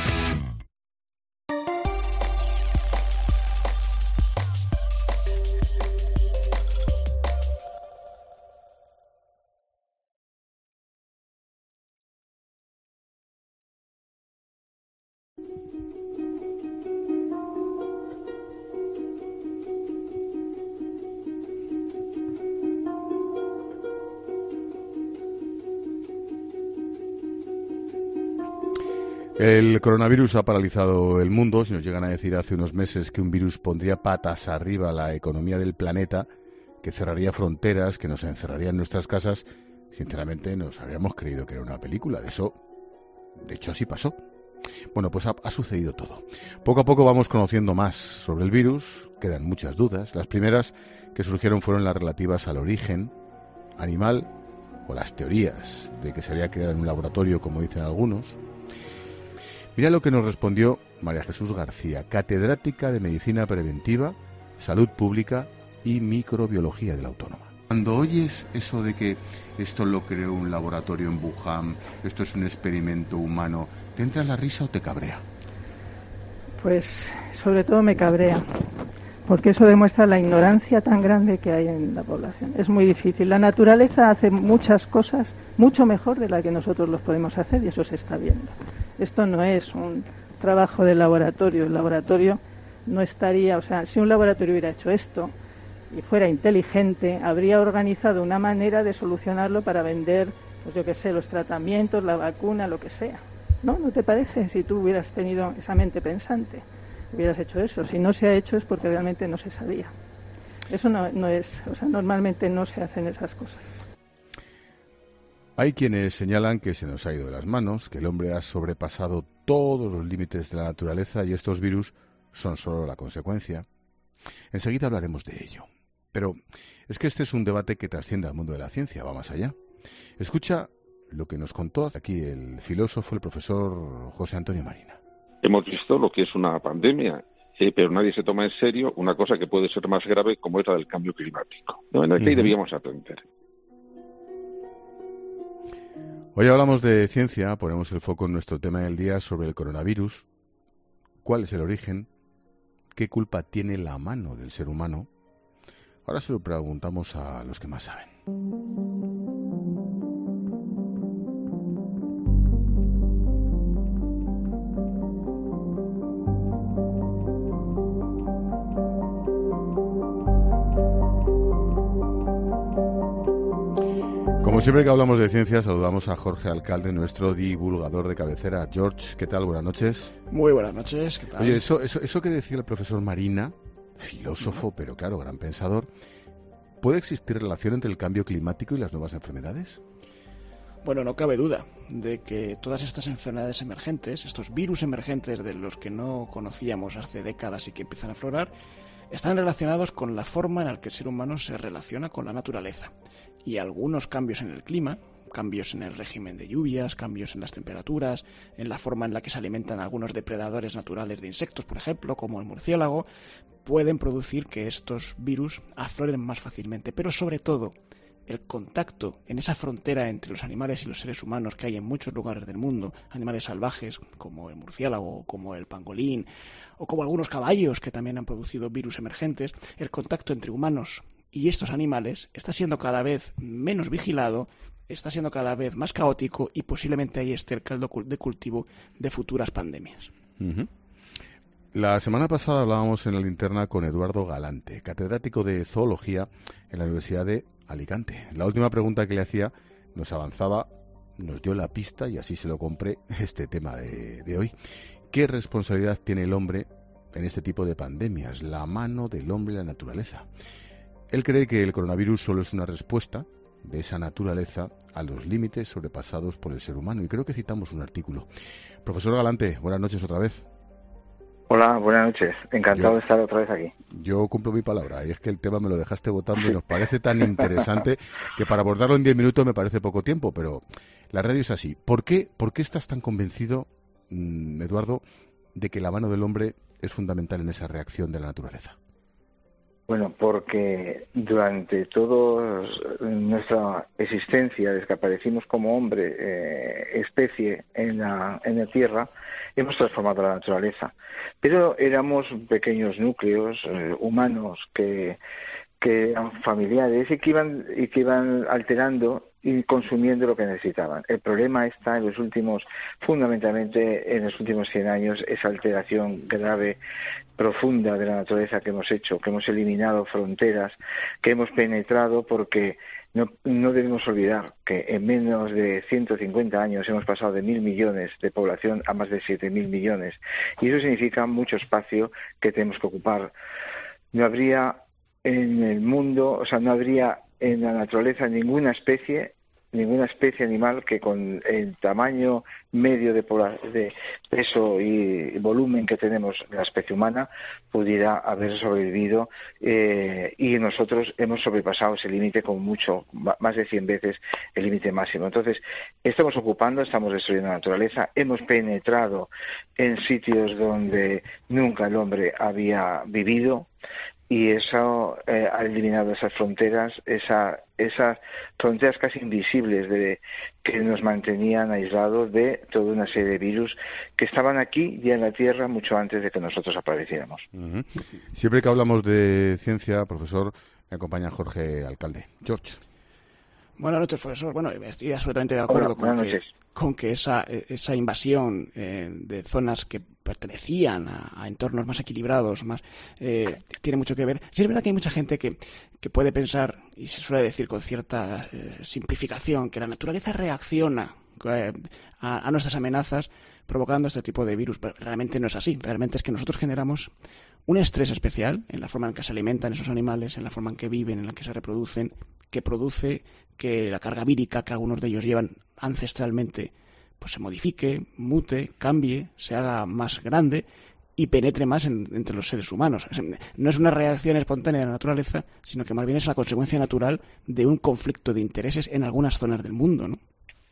El coronavirus ha paralizado el mundo. Si nos llegan a decir hace unos meses que un virus pondría patas arriba la economía del planeta, que cerraría fronteras, que nos encerraría en nuestras casas, sinceramente nos habríamos creído que era una película. De eso, de hecho, así pasó. Bueno, pues ha, ha sucedido todo. Poco a poco vamos conociendo más sobre el virus. Quedan muchas dudas. Las primeras que surgieron fueron las relativas al origen animal o las teorías de que se había creado en un laboratorio, como dicen algunos. Mira lo que nos respondió María Jesús García, catedrática de Medicina Preventiva, Salud Pública y Microbiología de la Autónoma. Cuando oyes eso de que esto lo creó un laboratorio en Wuhan, esto es un experimento humano, ¿te entra la risa o te cabrea? Pues sobre todo me cabrea, porque eso demuestra la ignorancia tan grande que hay en la población. Es muy difícil. La naturaleza hace muchas cosas mucho mejor de las que nosotros los podemos hacer y eso se está viendo. Esto no es un trabajo de laboratorio. El laboratorio no estaría, o sea, si un laboratorio hubiera hecho esto y fuera inteligente, habría organizado una manera de solucionarlo para vender, pues yo qué sé, los tratamientos, la vacuna, lo que sea. ¿No? ¿No te parece? Si tú hubieras tenido esa mente pensante, hubieras hecho eso. Si no se ha hecho es porque realmente no se sabía. Eso no, no es, o sea, normalmente no se hacen esas cosas. Hay quienes señalan que se nos ha ido de las manos, que el hombre ha sobrepasado todos los límites de la naturaleza y estos virus son solo la consecuencia. Enseguida hablaremos de ello. Pero es que este es un debate que trasciende al mundo de la ciencia, va más allá. Escucha lo que nos contó aquí el filósofo, el profesor José Antonio Marina. Hemos visto lo que es una pandemia, eh, pero nadie se toma en serio una cosa que puede ser más grave como es la del cambio climático. ¿No? En el que uh-huh. debíamos atender. Hoy hablamos de ciencia, ponemos el foco en nuestro tema del día sobre el coronavirus. ¿Cuál es el origen? ¿Qué culpa tiene la mano del ser humano? Ahora se lo preguntamos a los que más saben. Como siempre que hablamos de ciencia, saludamos a Jorge Alcalde, nuestro divulgador de cabecera. George, ¿qué tal? Buenas noches. Muy buenas noches, ¿qué tal? Oye, eso, eso, eso que decía el profesor Marina, filósofo, pero claro, gran pensador, ¿puede existir relación entre el cambio climático y las nuevas enfermedades? Bueno, no cabe duda de que todas estas enfermedades emergentes, estos virus emergentes de los que no conocíamos hace décadas y que empiezan a aflorar, están relacionados con la forma en la que el ser humano se relaciona con la naturaleza. Y algunos cambios en el clima, cambios en el régimen de lluvias, cambios en las temperaturas, en la forma en la que se alimentan algunos depredadores naturales de insectos, por ejemplo, como el murciélago, pueden producir que estos virus afloren más fácilmente. Pero sobre todo, el contacto en esa frontera entre los animales y los seres humanos que hay en muchos lugares del mundo, animales salvajes como el murciélago, como el pangolín o como algunos caballos que también han producido virus emergentes, el contacto entre humanos y estos animales está siendo cada vez menos vigilado, está siendo cada vez más caótico y posiblemente ahí esté el caldo de cultivo de futuras pandemias. Uh-huh. La semana pasada hablábamos en la linterna con Eduardo Galante, catedrático de zoología en la Universidad de Alicante. La última pregunta que le hacía nos avanzaba, nos dio la pista y así se lo compré este tema de, de hoy. ¿Qué responsabilidad tiene el hombre en este tipo de pandemias? La mano del hombre y la naturaleza. Él cree que el coronavirus solo es una respuesta de esa naturaleza a los límites sobrepasados por el ser humano. Y creo que citamos un artículo. Profesor Galante, buenas noches otra vez. Hola, buenas noches. Encantado yo, de estar otra vez aquí. Yo cumplo mi palabra, y es que el tema me lo dejaste votando y nos parece tan interesante que para abordarlo en diez minutos me parece poco tiempo, pero la radio es así. ¿Por qué, por qué estás tan convencido, mmm, Eduardo, de que la mano del hombre es fundamental en esa reacción de la naturaleza? Bueno, porque durante toda nuestra existencia, desde que aparecimos como hombre, eh, especie en la, en la Tierra, hemos transformado la naturaleza. Pero éramos pequeños núcleos eh, humanos que, que eran familiares y que iban, y que iban alterando y consumiendo lo que necesitaban. El problema está en los últimos, fundamentalmente en los últimos cien años, esa alteración grave, profunda de la naturaleza que hemos hecho, que hemos eliminado fronteras, que hemos penetrado, porque no, no debemos olvidar que en menos de ciento cincuenta años hemos pasado de mil millones de población a más de siete mil millones. Y eso significa mucho espacio que tenemos que ocupar. No habría en el mundo, o sea, no habría en la naturaleza ninguna especie, ninguna especie animal que con el tamaño medio de, de peso y volumen que tenemos la especie humana pudiera haber sobrevivido, eh, y nosotros hemos sobrepasado ese límite con mucho, más de cien veces el límite máximo. Entonces, estamos ocupando, estamos destruyendo la naturaleza, hemos penetrado en sitios donde nunca el hombre había vivido, y eso eh, ha eliminado esas fronteras, esa, esas fronteras casi invisibles de, que nos mantenían aislados de toda una serie de virus que estaban aquí ya en la Tierra mucho antes de que nosotros apareciéramos. Uh-huh. Siempre que hablamos de ciencia, profesor, me acompaña Jorge Alcalde. George. Buenas noches, profesor. Bueno, estoy absolutamente de acuerdo Hola, con, que, con que esa, esa invasión eh, de zonas que pertenecían a, a entornos más equilibrados, más eh, tiene mucho que ver. Sí, es verdad que hay mucha gente que, que puede pensar, y se suele decir con cierta eh, simplificación, que la naturaleza reacciona eh, a, a nuestras amenazas provocando este tipo de virus, pero realmente no es así. Realmente es que nosotros generamos un estrés especial en la forma en que se alimentan esos animales, en la forma en que viven, en la que se reproducen, que produce que la carga vírica que algunos de ellos llevan ancestralmente pues se modifique, mute, cambie, se haga más grande y penetre más en, entre los seres humanos. No es una reacción espontánea de la naturaleza, sino que más bien es la consecuencia natural de un conflicto de intereses en algunas zonas del mundo, ¿no?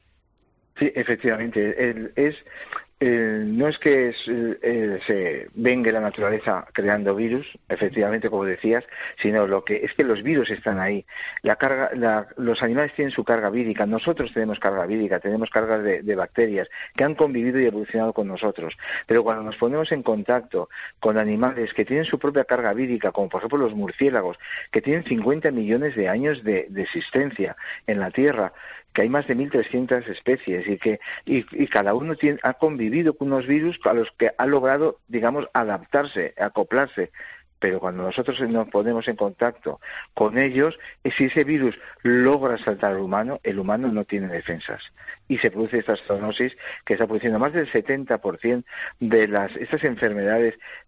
Sí, efectivamente. El, es eh, no es que es, eh, se vengue la naturaleza creando virus, efectivamente, como decías, sino lo que es que los virus están ahí. La carga, la, los animales tienen su carga vírica, nosotros tenemos carga vírica, tenemos cargas de, de bacterias que han convivido y evolucionado con nosotros. Pero cuando nos ponemos en contacto con animales que tienen su propia carga vírica, como por ejemplo los murciélagos, que tienen cincuenta millones de años de, de existencia en la Tierra, que hay más de mil trescientas especies y que y, y cada uno tiene, ha convivido con unos virus a los que ha logrado, digamos, adaptarse, acoplarse. Pero cuando nosotros nos ponemos en contacto con ellos, si ese virus logra saltar al humano, el humano no tiene defensas. Y se produce esta zoonosis que está produciendo más del setenta por ciento de las estas enfermedades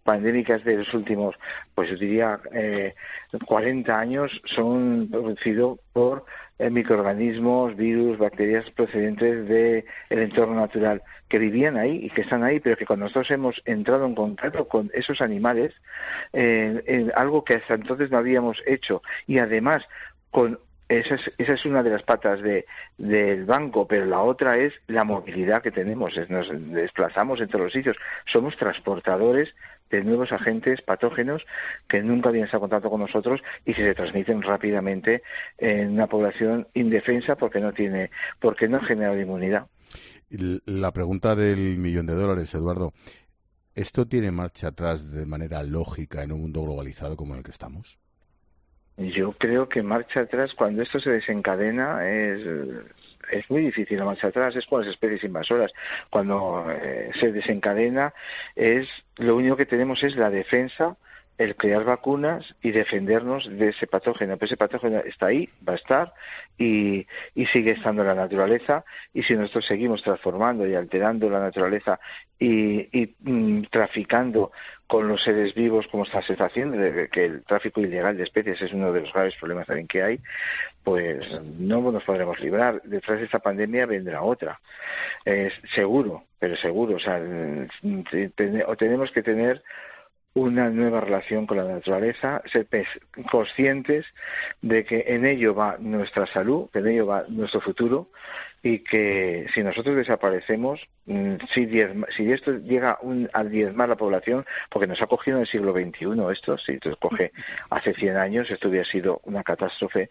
pandémicas de los últimos, pues yo diría, eh, cuarenta años son producidos por eh, microorganismos, virus, bacterias procedentes del entorno natural, que vivían ahí y que están ahí, pero que cuando nosotros hemos entrado en contacto con esos animales, eh, en algo que hasta entonces no habíamos hecho, y además con Esa es, esa es una de las patas de, del banco, pero la otra es la movilidad que tenemos, es, nos desplazamos en todos los sitios, somos transportadores de nuevos agentes patógenos que nunca habían estado en contacto con nosotros y que se transmiten rápidamente en una población indefensa porque no tiene, porque no genera inmunidad. La pregunta del millón de dólares, Eduardo, ¿esto tiene marcha atrás de manera lógica en un mundo globalizado como en el que estamos? Yo creo que marcha atrás, cuando esto se desencadena, es, es muy difícil la marcha atrás, es con las especies invasoras. Cuando eh, se desencadena, es lo único que tenemos es la defensa, el crear vacunas y defendernos de ese patógeno. Pero ese patógeno está ahí, va a estar, y, y sigue estando en la naturaleza, y si nosotros seguimos transformando y alterando la naturaleza y, y mm, traficando con los seres vivos, como está, se está haciendo, de que el tráfico ilegal de especies es uno de los graves problemas también que hay, pues no nos podremos librar. Detrás de esta pandemia vendrá otra, es seguro, pero seguro. O sea, o tenemos que tener una nueva relación con la naturaleza, ser conscientes de que en ello va nuestra salud, que en ello va nuestro futuro, y que si nosotros desaparecemos, si, diezma, si esto llega un, a diezmar la población, porque nos ha cogido en el siglo veintiuno esto, si nos coge hace cien años, esto hubiera sido una catástrofe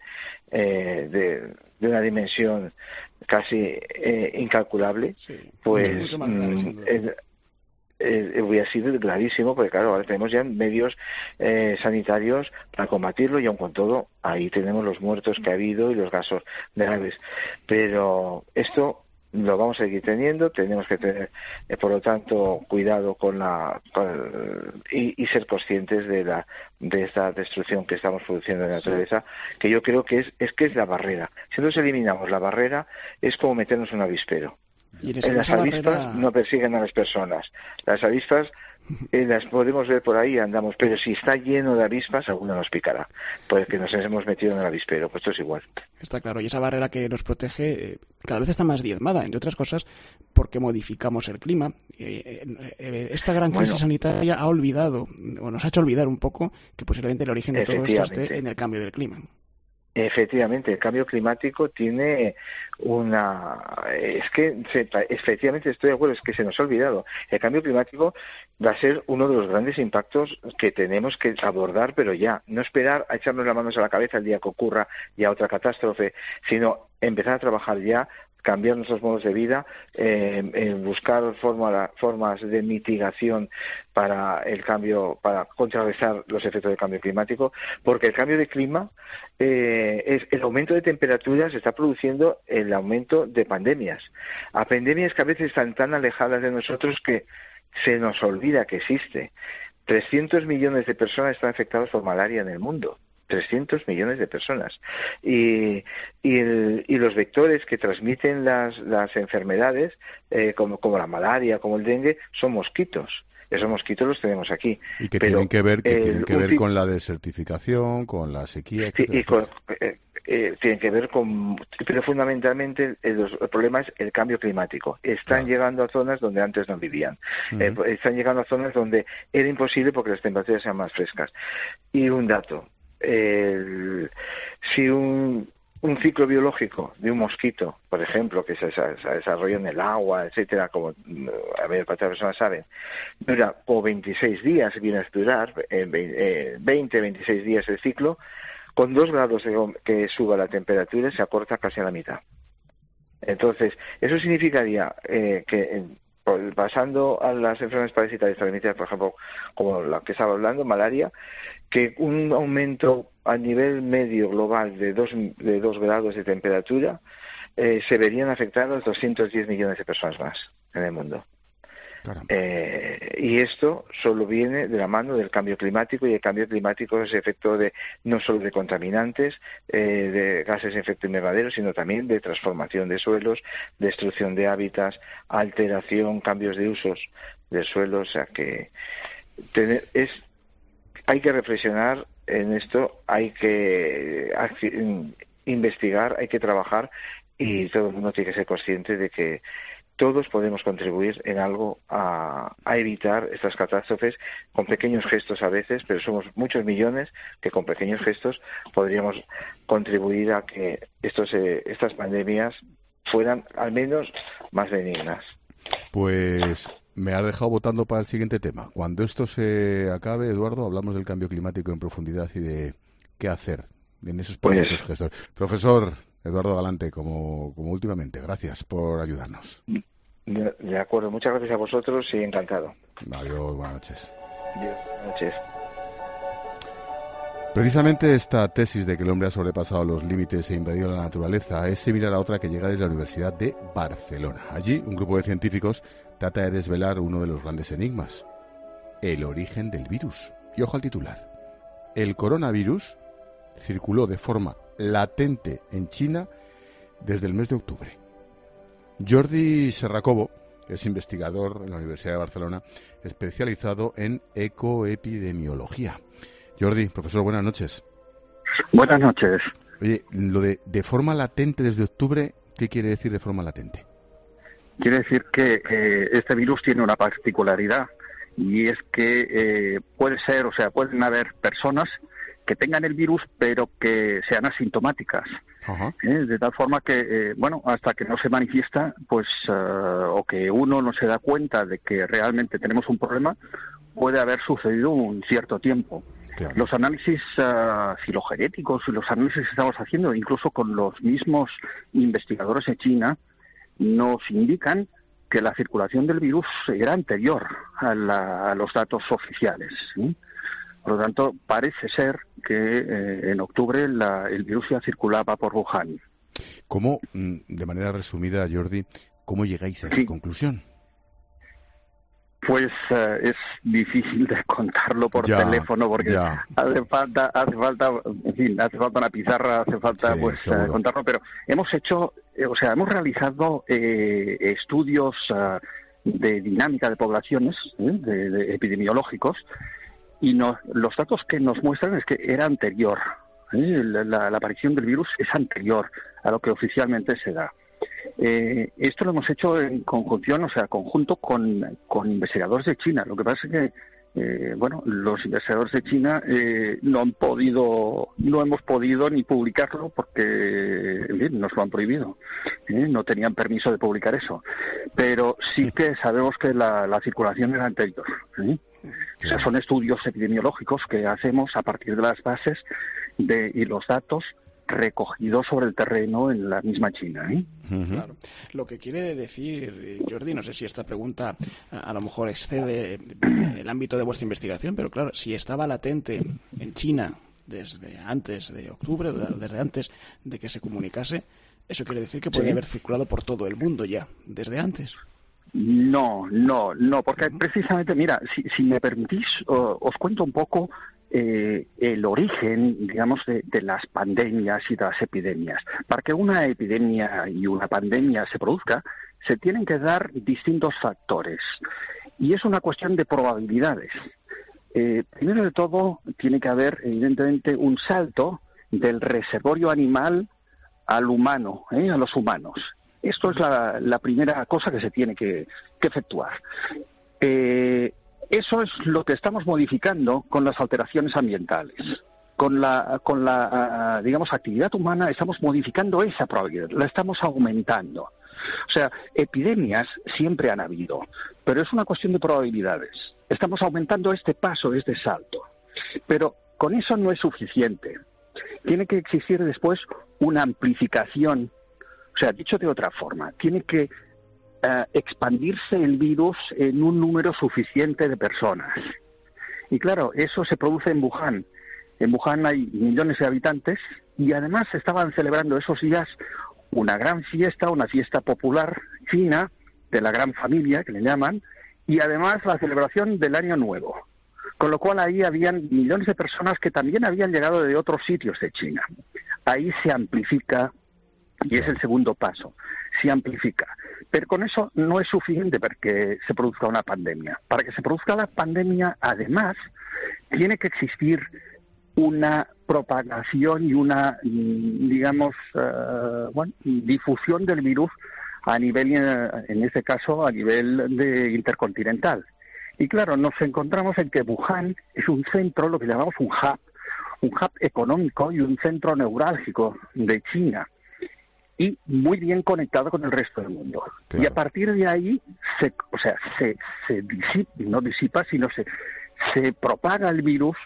eh, de, de una dimensión casi eh, incalculable, sí, pues mucho, mucho más grave, eh, Eh, hubiera sido clarísimo, porque claro, ahora tenemos ya medios eh, sanitarios para combatirlo, y aun con todo ahí tenemos los muertos que ha habido y los casos graves, pero esto lo vamos a seguir teniendo, tenemos que tener eh, por lo tanto cuidado con la con, y, y ser conscientes de la de esta destrucción que estamos produciendo en la naturaleza, sí, que yo creo que es, es que es la barrera. Si nosotros eliminamos la barrera, es como meternos en un avispero. Y en, en las avispas barrera... no persiguen a las personas. Las avispas eh, las podemos ver por ahí, andamos, pero si está lleno de avispas, alguna nos picará, porque nos hemos metido en el avispero. Pues esto es igual. Está claro, y esa barrera que nos protege eh, cada vez está más diezmada, entre otras cosas, porque modificamos el clima. Eh, eh, esta gran crisis bueno, sanitaria ha olvidado, o nos ha hecho olvidar un poco, que posiblemente el origen de todo esto esté en el cambio del clima. Efectivamente, el cambio climático tiene una... Es que, se, efectivamente, estoy de acuerdo, es que se nos ha olvidado. El cambio climático va a ser uno de los grandes impactos que tenemos que abordar, pero ya. No esperar a echarnos las manos a la cabeza el día que ocurra ya otra catástrofe, sino empezar a trabajar ya, cambiar nuestros modos de vida, eh, eh, buscar forma, formas de mitigación para el cambio, para contrarrestar los efectos del cambio climático, porque el cambio de clima eh, es el aumento de temperaturas está produciendo el aumento de pandemias, a pandemias que a veces están tan alejadas de nosotros que se nos olvida que existe. trescientos millones de personas están afectadas por malaria en el mundo. trescientos millones de personas, y y, el, y los vectores que transmiten las, las enfermedades eh, como, como la malaria, como el dengue, son mosquitos. Esos mosquitos los tenemos aquí. Y que pero tienen que ver, que el, tienen que ver un, con la desertificación, con la sequía, etcétera. Sí, y con, eh, eh, tienen que ver con, pero fundamentalmente el, los, el problema es el cambio climático. Están claro. llegando a zonas donde antes no vivían. Uh-huh. eh, están llegando a zonas donde era imposible porque las temperaturas sean más frescas. Y un dato. El, si un, un ciclo biológico de un mosquito, por ejemplo, que se, se, se desarrolla en el agua, etcétera, como a ver, cuántas personas saben, dura como veintiséis días, viene a durar eh, veinte, veintiséis días el ciclo, con dos grados de, que suba la temperatura se acorta casi a la mitad. Entonces, eso significaría eh, que pasando a las enfermedades parasitarias transmitidas, por ejemplo, como la que estaba hablando, malaria, que un aumento a nivel medio global de dos, de dos grados de temperatura eh, se verían afectados doscientos diez millones de personas más en el mundo. Eh, y esto solo viene de la mano del cambio climático, y el cambio climático es efecto de no solo de contaminantes, eh, de gases de efecto invernadero, sino también de transformación de suelos, destrucción de hábitats, alteración, cambios de usos del suelo, o sea que tener, es, hay que reflexionar en esto, hay que investigar, hay que trabajar y todo el mundo tiene que ser consciente de que todos podemos contribuir en algo a, a evitar estas catástrofes con pequeños gestos a veces, pero somos muchos millones que con pequeños gestos podríamos contribuir a que estos, eh, estas pandemias fueran al menos más benignas. Pues me has dejado votando para el siguiente tema. Cuando esto se acabe, Eduardo, hablamos del cambio climático en profundidad y de qué hacer en esos pequeños pues, gestos. Profesor Eduardo Galante, como, como últimamente, gracias por ayudarnos. De, de acuerdo, muchas gracias a vosotros y encantado. Adiós, buenas noches. Adiós, buenas noches. Precisamente esta tesis de que el hombre ha sobrepasado los límites e invadido la naturaleza es similar a otra que llega desde la Universidad de Barcelona. Allí, un grupo de científicos trata de desvelar uno de los grandes enigmas, el origen del virus. Y ojo al titular. El coronavirus circuló de forma latente en China desde el mes de octubre. Jordi Serracobo es investigador en la Universidad de Barcelona, especializado en ecoepidemiología. Jordi, profesor, buenas noches. Buenas noches. Oye, lo de de forma latente desde octubre, ¿qué quiere decir de forma latente? Quiere decir que eh, este virus tiene una particularidad y es que eh, puede ser, o sea, pueden haber personas que tengan el virus pero que sean asintomáticas. Ajá. ¿Eh? De tal forma que, eh, bueno, hasta que no se manifiesta, pues, uh, o que uno no se da cuenta de que realmente tenemos un problema, puede haber sucedido un cierto tiempo. Claro. Los análisis uh, filogenéticos y los análisis que estamos haciendo, incluso con los mismos investigadores de China, nos indican que la circulación del virus era anterior a, la, a los datos oficiales, ¿sí? Por lo tanto, parece ser que eh, en octubre la, el virus ya circulaba por Wuhan. ¿Cómo, de manera resumida, Jordi, cómo llegáis a esa sí. conclusión? Pues uh, es difícil de contarlo por ya, teléfono porque ya. hace falta, hace falta, en fin, hace falta una pizarra, hace falta sí, pues uh, contarlo. Pero hemos hecho, eh, o sea, hemos realizado eh, estudios uh, de dinámica de poblaciones, ¿eh? de, de epidemiológicos. Y no, los datos que nos muestran es que era anterior, ¿eh? la, la, la aparición del virus es anterior a lo que oficialmente se da. Eh, esto lo hemos hecho en conjunción, o sea, conjunto con, con investigadores de China. Lo que pasa es que, eh, bueno, los investigadores de China eh, no han podido, no hemos podido ni publicarlo porque, en fin, nos lo han prohibido. ¿eh? No tenían permiso de publicar eso. Pero sí que sabemos que la, la circulación era anterior. ¿eh? O sea, son estudios epidemiológicos que hacemos a partir de las bases de, y los datos recogidos sobre el terreno en la misma China. ¿eh? Claro. Lo que quiere decir, Jordi, no sé si esta pregunta a, a lo mejor excede el ámbito de vuestra investigación, pero claro, si estaba latente en China desde antes de octubre, desde antes de que se comunicase, eso quiere decir que podía sí. haber circulado por todo el mundo ya, desde antes. No, no, no, porque precisamente, mira, si, si me permitís, uh, os cuento un poco eh, el origen, digamos, de, de las pandemias y de las epidemias. Para que una epidemia y una pandemia se produzca, se tienen que dar distintos factores. Y es una cuestión de probabilidades. Eh, primero de todo, tiene que haber, evidentemente, un salto del reservorio animal al humano, ¿eh? a los humanos. Esto es la, la primera cosa que se tiene que, que efectuar. Eh, eso es lo que estamos modificando con las alteraciones ambientales. Con la, con la digamos, actividad humana estamos modificando esa probabilidad, la estamos aumentando. O sea, epidemias siempre han habido, pero es una cuestión de probabilidades. Estamos aumentando este paso, este salto. Pero con eso no es suficiente. Tiene que existir después una amplificación. O sea, dicho de otra forma, tiene que uh, expandirse el virus en un número suficiente de personas. Y claro, eso se produce en Wuhan. En Wuhan hay millones de habitantes y además estaban celebrando esos días una gran fiesta, una fiesta popular china, de la gran familia, que le llaman, y además la celebración del Año Nuevo. Con lo cual ahí habían millones de personas que también habían llegado de otros sitios de China. Ahí se amplifica. Y es el segundo paso, se amplifica. Pero con eso no es suficiente para que se produzca una pandemia. Para que se produzca la pandemia, además, tiene que existir una propagación y una, digamos, uh, bueno, difusión del virus a nivel, en este caso, a nivel de intercontinental. Y claro, nos encontramos en que Wuhan es un centro, lo que llamamos un hub, un hub económico y un centro neurálgico de China, y muy bien conectado con el resto del mundo. Claro. Y a partir de ahí, se, o sea, se, se disipa, no disipa, sino se, se propaga el virus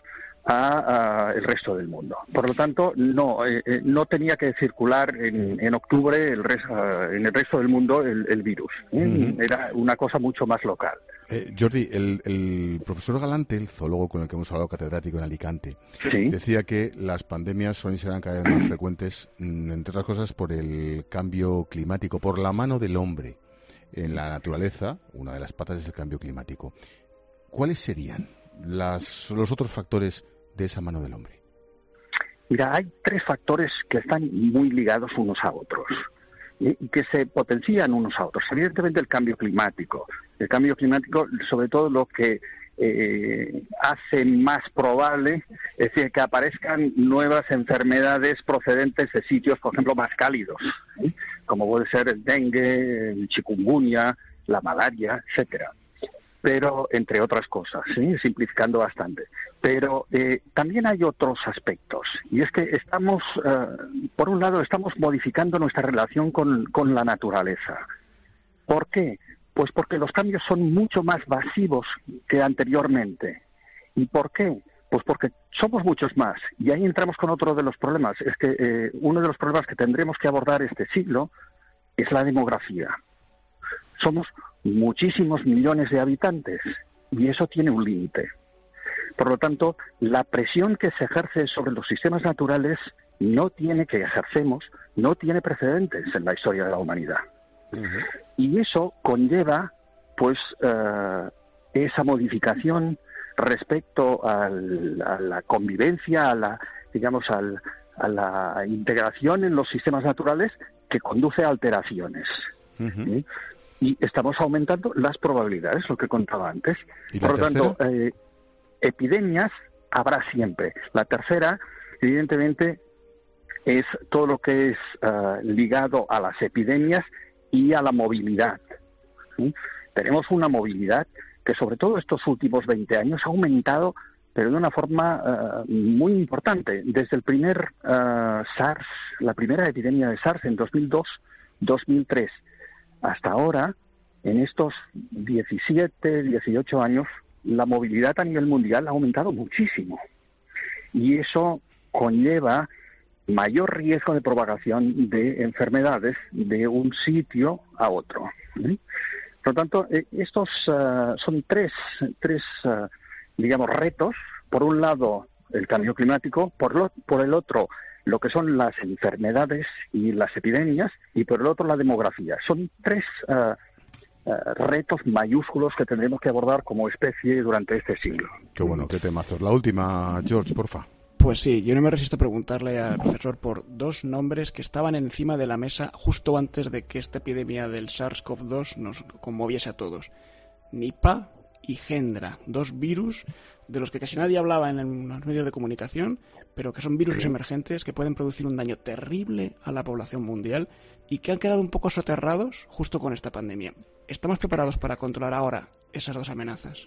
a, a el resto del mundo. Por lo tanto, no eh, no tenía que circular en, en octubre el res, uh, en el resto del mundo el, el virus. ¿eh? Uh-huh. Era una cosa mucho más local. Eh, Jordi, el, el profesor Galante, el zoólogo con el que hemos hablado, catedrático en Alicante, ¿sí? decía que las pandemias son y serán cada vez más frecuentes, entre otras cosas, por el cambio climático, por la mano del hombre en la naturaleza. Una de las patas es el cambio climático. ¿Cuáles serían las, los otros factores de esa mano del hombre? Mira, hay tres factores que están muy ligados unos a otros y que se potencian unos a otros. Evidentemente el cambio climático. El cambio climático, sobre todo lo que eh, hace más probable, es decir, que aparezcan nuevas enfermedades procedentes de sitios, por ejemplo, más cálidos, ¿eh? como puede ser el dengue, el chikungunya, la malaria, etcétera. Pero, entre otras cosas, ¿sí? Simplificando bastante. Pero eh, también hay otros aspectos, y es que estamos, eh, por un lado, estamos modificando nuestra relación con, con la naturaleza. ¿Por qué? Pues porque los cambios son mucho más masivos que anteriormente. ¿Y por qué? Pues porque somos muchos más, y ahí entramos con otro de los problemas. Es que eh, uno de los problemas que tendremos que abordar este siglo es la demografía. Somos muchísimos millones de habitantes y eso tiene un límite. Por lo tanto, la presión que se ejerce sobre los sistemas naturales no tiene, que ejercemos, no tiene precedentes en la historia de la humanidad. Uh-huh. Y eso conlleva, pues, uh, esa modificación respecto al, a la convivencia, a la, digamos, al, a la integración en los sistemas naturales, que conduce a alteraciones. Uh-huh. ¿Sí? Y estamos aumentando las probabilidades, lo que contaba antes. Por lo tanto, eh, epidemias habrá siempre. La tercera, evidentemente, es todo lo que es uh, ligado a las epidemias y a la movilidad. ¿Sí? Tenemos una movilidad que, sobre todo estos últimos veinte años, ha aumentado, pero de una forma uh, muy importante. Desde el primer uh, SARS, la primera epidemia de SARS en dos mil dos, dos mil tres, hasta ahora, en estos diecisiete, dieciocho años, la movilidad a nivel mundial ha aumentado muchísimo. Y eso conlleva mayor riesgo de propagación de enfermedades de un sitio a otro. ¿Sí? Por lo tanto, estos uh, son tres, tres uh, digamos, retos. Por un lado, el cambio climático, por, lo, por el otro, lo que son las enfermedades y las epidemias, y por el otro la demografía. Son tres uh, uh, retos mayúsculos que tendremos que abordar como especie durante este siglo. Qué bueno, qué temazos. La última, George, porfa. Pues sí, yo no me resisto a preguntarle al profesor por dos nombres que estaban encima de la mesa justo antes de que esta epidemia del SARS-CoV dos nos conmoviese a todos. Nipah y Hendra, dos virus de los que casi nadie hablaba en los medios de comunicación, pero que son virus emergentes que pueden producir un daño terrible a la población mundial y que han quedado un poco soterrados justo con esta pandemia. ¿Estamos preparados para controlar ahora esas dos amenazas?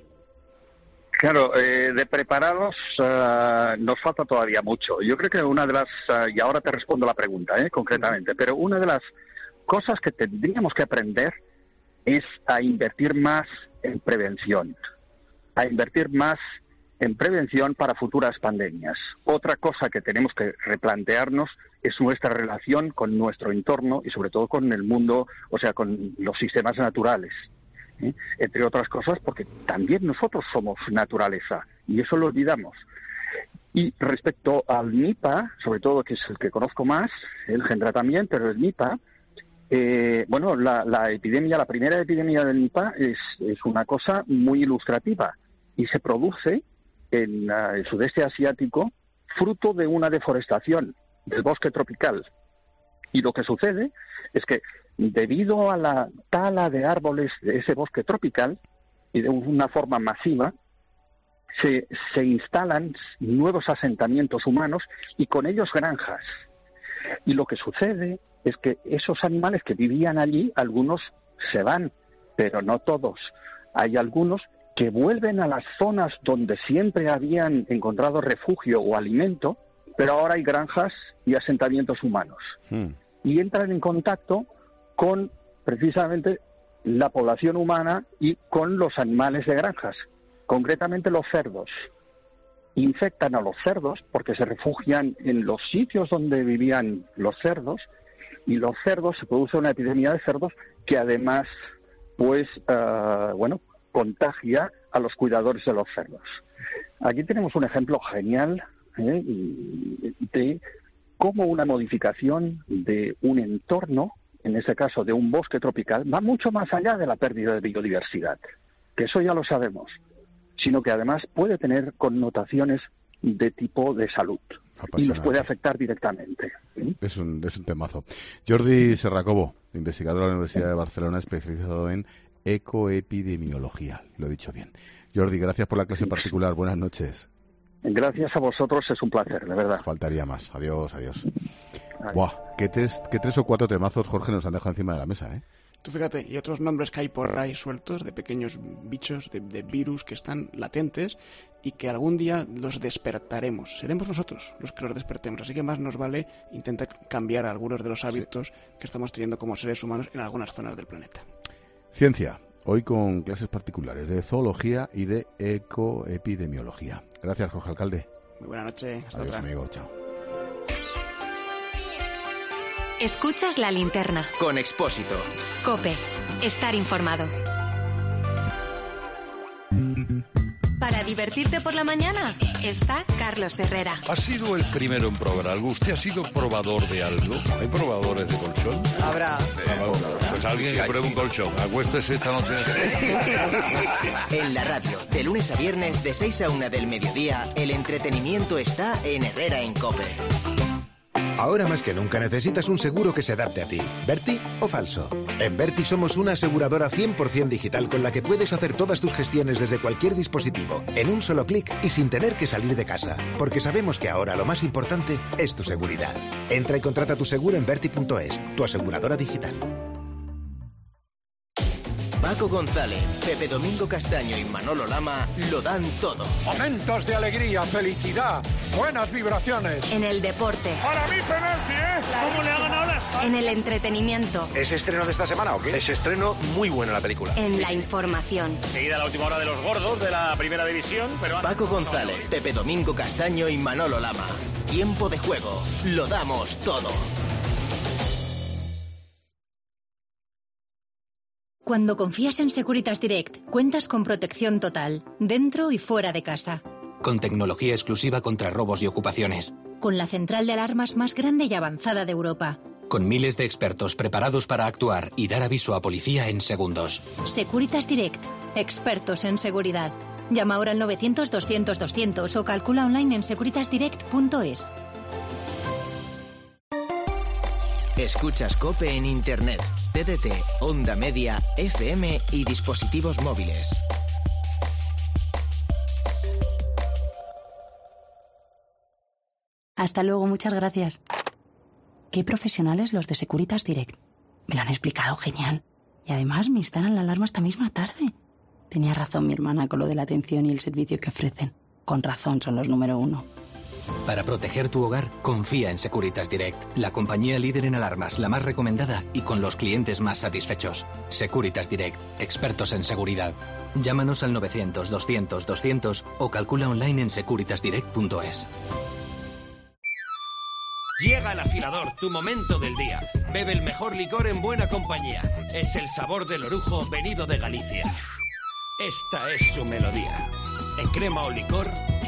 Claro, eh, de preparados uh, nos falta todavía mucho. Yo creo que una de las, uh, y ahora te respondo la pregunta eh, concretamente, pero una de las cosas que tendríamos que aprender es a invertir más en prevención, a invertir más en prevención para futuras pandemias. Otra cosa que tenemos que replantearnos es nuestra relación con nuestro entorno y sobre todo con el mundo, o sea, con los sistemas naturales. ¿eh? Entre otras cosas porque también nosotros somos naturaleza y eso lo olvidamos. Y respecto al Nipah, sobre todo, que es el que conozco más, el Hendra también, pero el Nipah, eh, bueno, la, la epidemia, la primera epidemia del Nipah es, es una cosa muy ilustrativa y se produce en uh, el sudeste asiático fruto de una deforestación del bosque tropical. Y lo que sucede es que debido a la tala de árboles de ese bosque tropical y de una forma masiva, se, se instalan nuevos asentamientos humanos y con ellos granjas. Y lo que sucede es que esos animales que vivían allí, algunos se van, pero no todos. Hay algunos que vuelven a las zonas donde siempre habían encontrado refugio o alimento, pero ahora hay granjas y asentamientos humanos. Hmm. Y entran en contacto con, precisamente, la población humana y con los animales de granjas, concretamente los cerdos. Infectan a los cerdos porque se refugian en los sitios donde vivían los cerdos, y los cerdos, se produce una epidemia de cerdos que además, pues, uh, bueno, contagia a los cuidadores de los cerdos. Aquí tenemos un ejemplo genial ¿eh? de cómo una modificación de un entorno, en ese caso de un bosque tropical, va mucho más allá de la pérdida de biodiversidad, que eso ya lo sabemos, sino que además puede tener connotaciones de tipo de salud y nos puede afectar directamente. ¿sí? Es un, es un temazo. Jordi Serracobo, investigador de la Universidad de Barcelona, especializado en ecoepidemiología. Lo he dicho bien. Jordi, gracias por la clase particular. Buenas noches. Gracias a vosotros, es un placer, de verdad. Faltaría más. Adiós, adiós. Buah, qué tres, qué tres o cuatro temazos, Jorge, nos han dejado encima de la mesa, ¿eh? Tú fíjate, y otros nombres que hay por ahí sueltos de pequeños bichos, de, de virus que están latentes y que algún día los despertaremos. Seremos nosotros los que los despertemos. Así que más nos vale intentar cambiar algunos de los hábitos sí. que estamos teniendo como seres humanos en algunas zonas del planeta. Ciencia, hoy con clases particulares de zoología y de ecoepidemiología. Gracias, Jorge Alcalde. Muy buena noche. Hasta Adiós, otra. amigo. Chao. Escuchas La Linterna. Con Expósito. COPE. Estar informado. Para divertirte por la mañana está Carlos Herrera. ¿Ha sido el primero en probar algo? ¿Usted ha sido probador de algo? ¿Hay probadores de colchón? Habrá. Pues alguien que pruebe un colchón. Acuéstese esta noche. En la radio, de lunes a viernes, de seis a una del mediodía, el entretenimiento está en Herrera en COPE. Ahora más que nunca necesitas un seguro que se adapte a ti. ¿Berti o falso? En Berti somos una aseguradora cien por ciento digital con la que puedes hacer todas tus gestiones desde cualquier dispositivo, en un solo clic y sin tener que salir de casa. Porque sabemos que ahora lo más importante es tu seguridad. Entra y contrata tu seguro en Berti punto es, tu aseguradora digital. Paco González, Pepe Domingo Castaño y Manolo Lama lo dan todo. Momentos de alegría, felicidad, buenas vibraciones. En el deporte. Para mí penalti, ¿eh? ¿Cómo le ha ganado la España? En el entretenimiento. ¿Es estreno de esta semana o qué? Es estreno muy buena la película. En la información. Seguida la última hora de los gordos de la primera división. Pero Paco González, Pepe Domingo Castaño y Manolo Lama. Tiempo de juego. Lo damos todo. Cuando confías en Securitas Direct, cuentas con protección total, dentro y fuera de casa. Con tecnología exclusiva contra robos y ocupaciones. Con la central de alarmas más grande y avanzada de Europa. Con miles de expertos preparados para actuar y dar aviso a policía en segundos. Securitas Direct, expertos en seguridad. Llama ahora al novecientos doscientos doscientos o calcula online en securitas direct punto es. Escuchas COPE en Internet, T D T, Onda Media, F M y dispositivos móviles. Hasta luego, muchas gracias. Qué profesionales los de Securitas Direct. Me lo han explicado genial. Y además me instalan la alarma esta misma tarde. Tenía razón mi hermana con lo de la atención y el servicio que ofrecen. Con razón son los número uno. Para proteger tu hogar, confía en Securitas Direct, la compañía líder en alarmas, la más recomendada y con los clientes más satisfechos. Securitas Direct, expertos en seguridad. Llámanos al novecientos doscientos doscientos o calcula online en securitas direct punto es. Llega el afilador, tu momento del día. Bebe el mejor licor en buena compañía. Es el sabor del orujo venido de Galicia. Esta es su melodía. En crema o licor...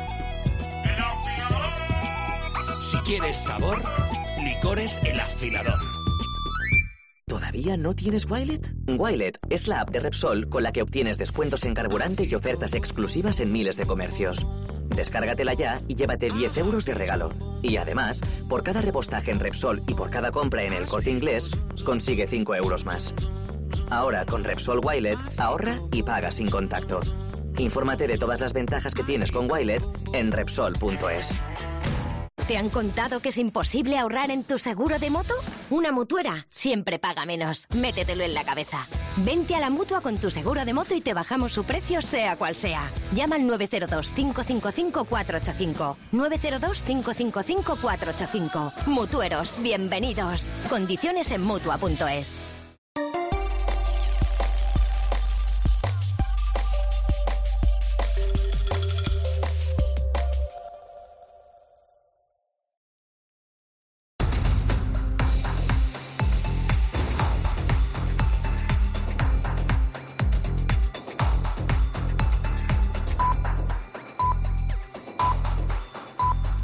Si quieres sabor, licores El Afilador. ¿Todavía no tienes Wilet? Wilet es la app de Repsol con la que obtienes descuentos en carburante y ofertas exclusivas en miles de comercios. Descárgatela ya y llévate diez euros de regalo. Y además, por cada repostaje en Repsol y por cada compra en El Corte Inglés, consigue cinco euros más. Ahora con Repsol Wilet, ahorra y paga sin contacto. Infórmate de todas las ventajas que tienes con Wilet en Repsol punto es. ¿Te han contado que es imposible ahorrar en tu seguro de moto? Una mutuera siempre paga menos. Métetelo en la cabeza. Vente a la Mutua con tu seguro de moto y te bajamos su precio sea cual sea. Llama al nueve cero dos, cinco cinco cinco, cuatro ocho cinco. nueve cero dos, cinco cinco cinco, cuatro ocho cinco. Mutueros, bienvenidos. Condiciones en Mutua punto es.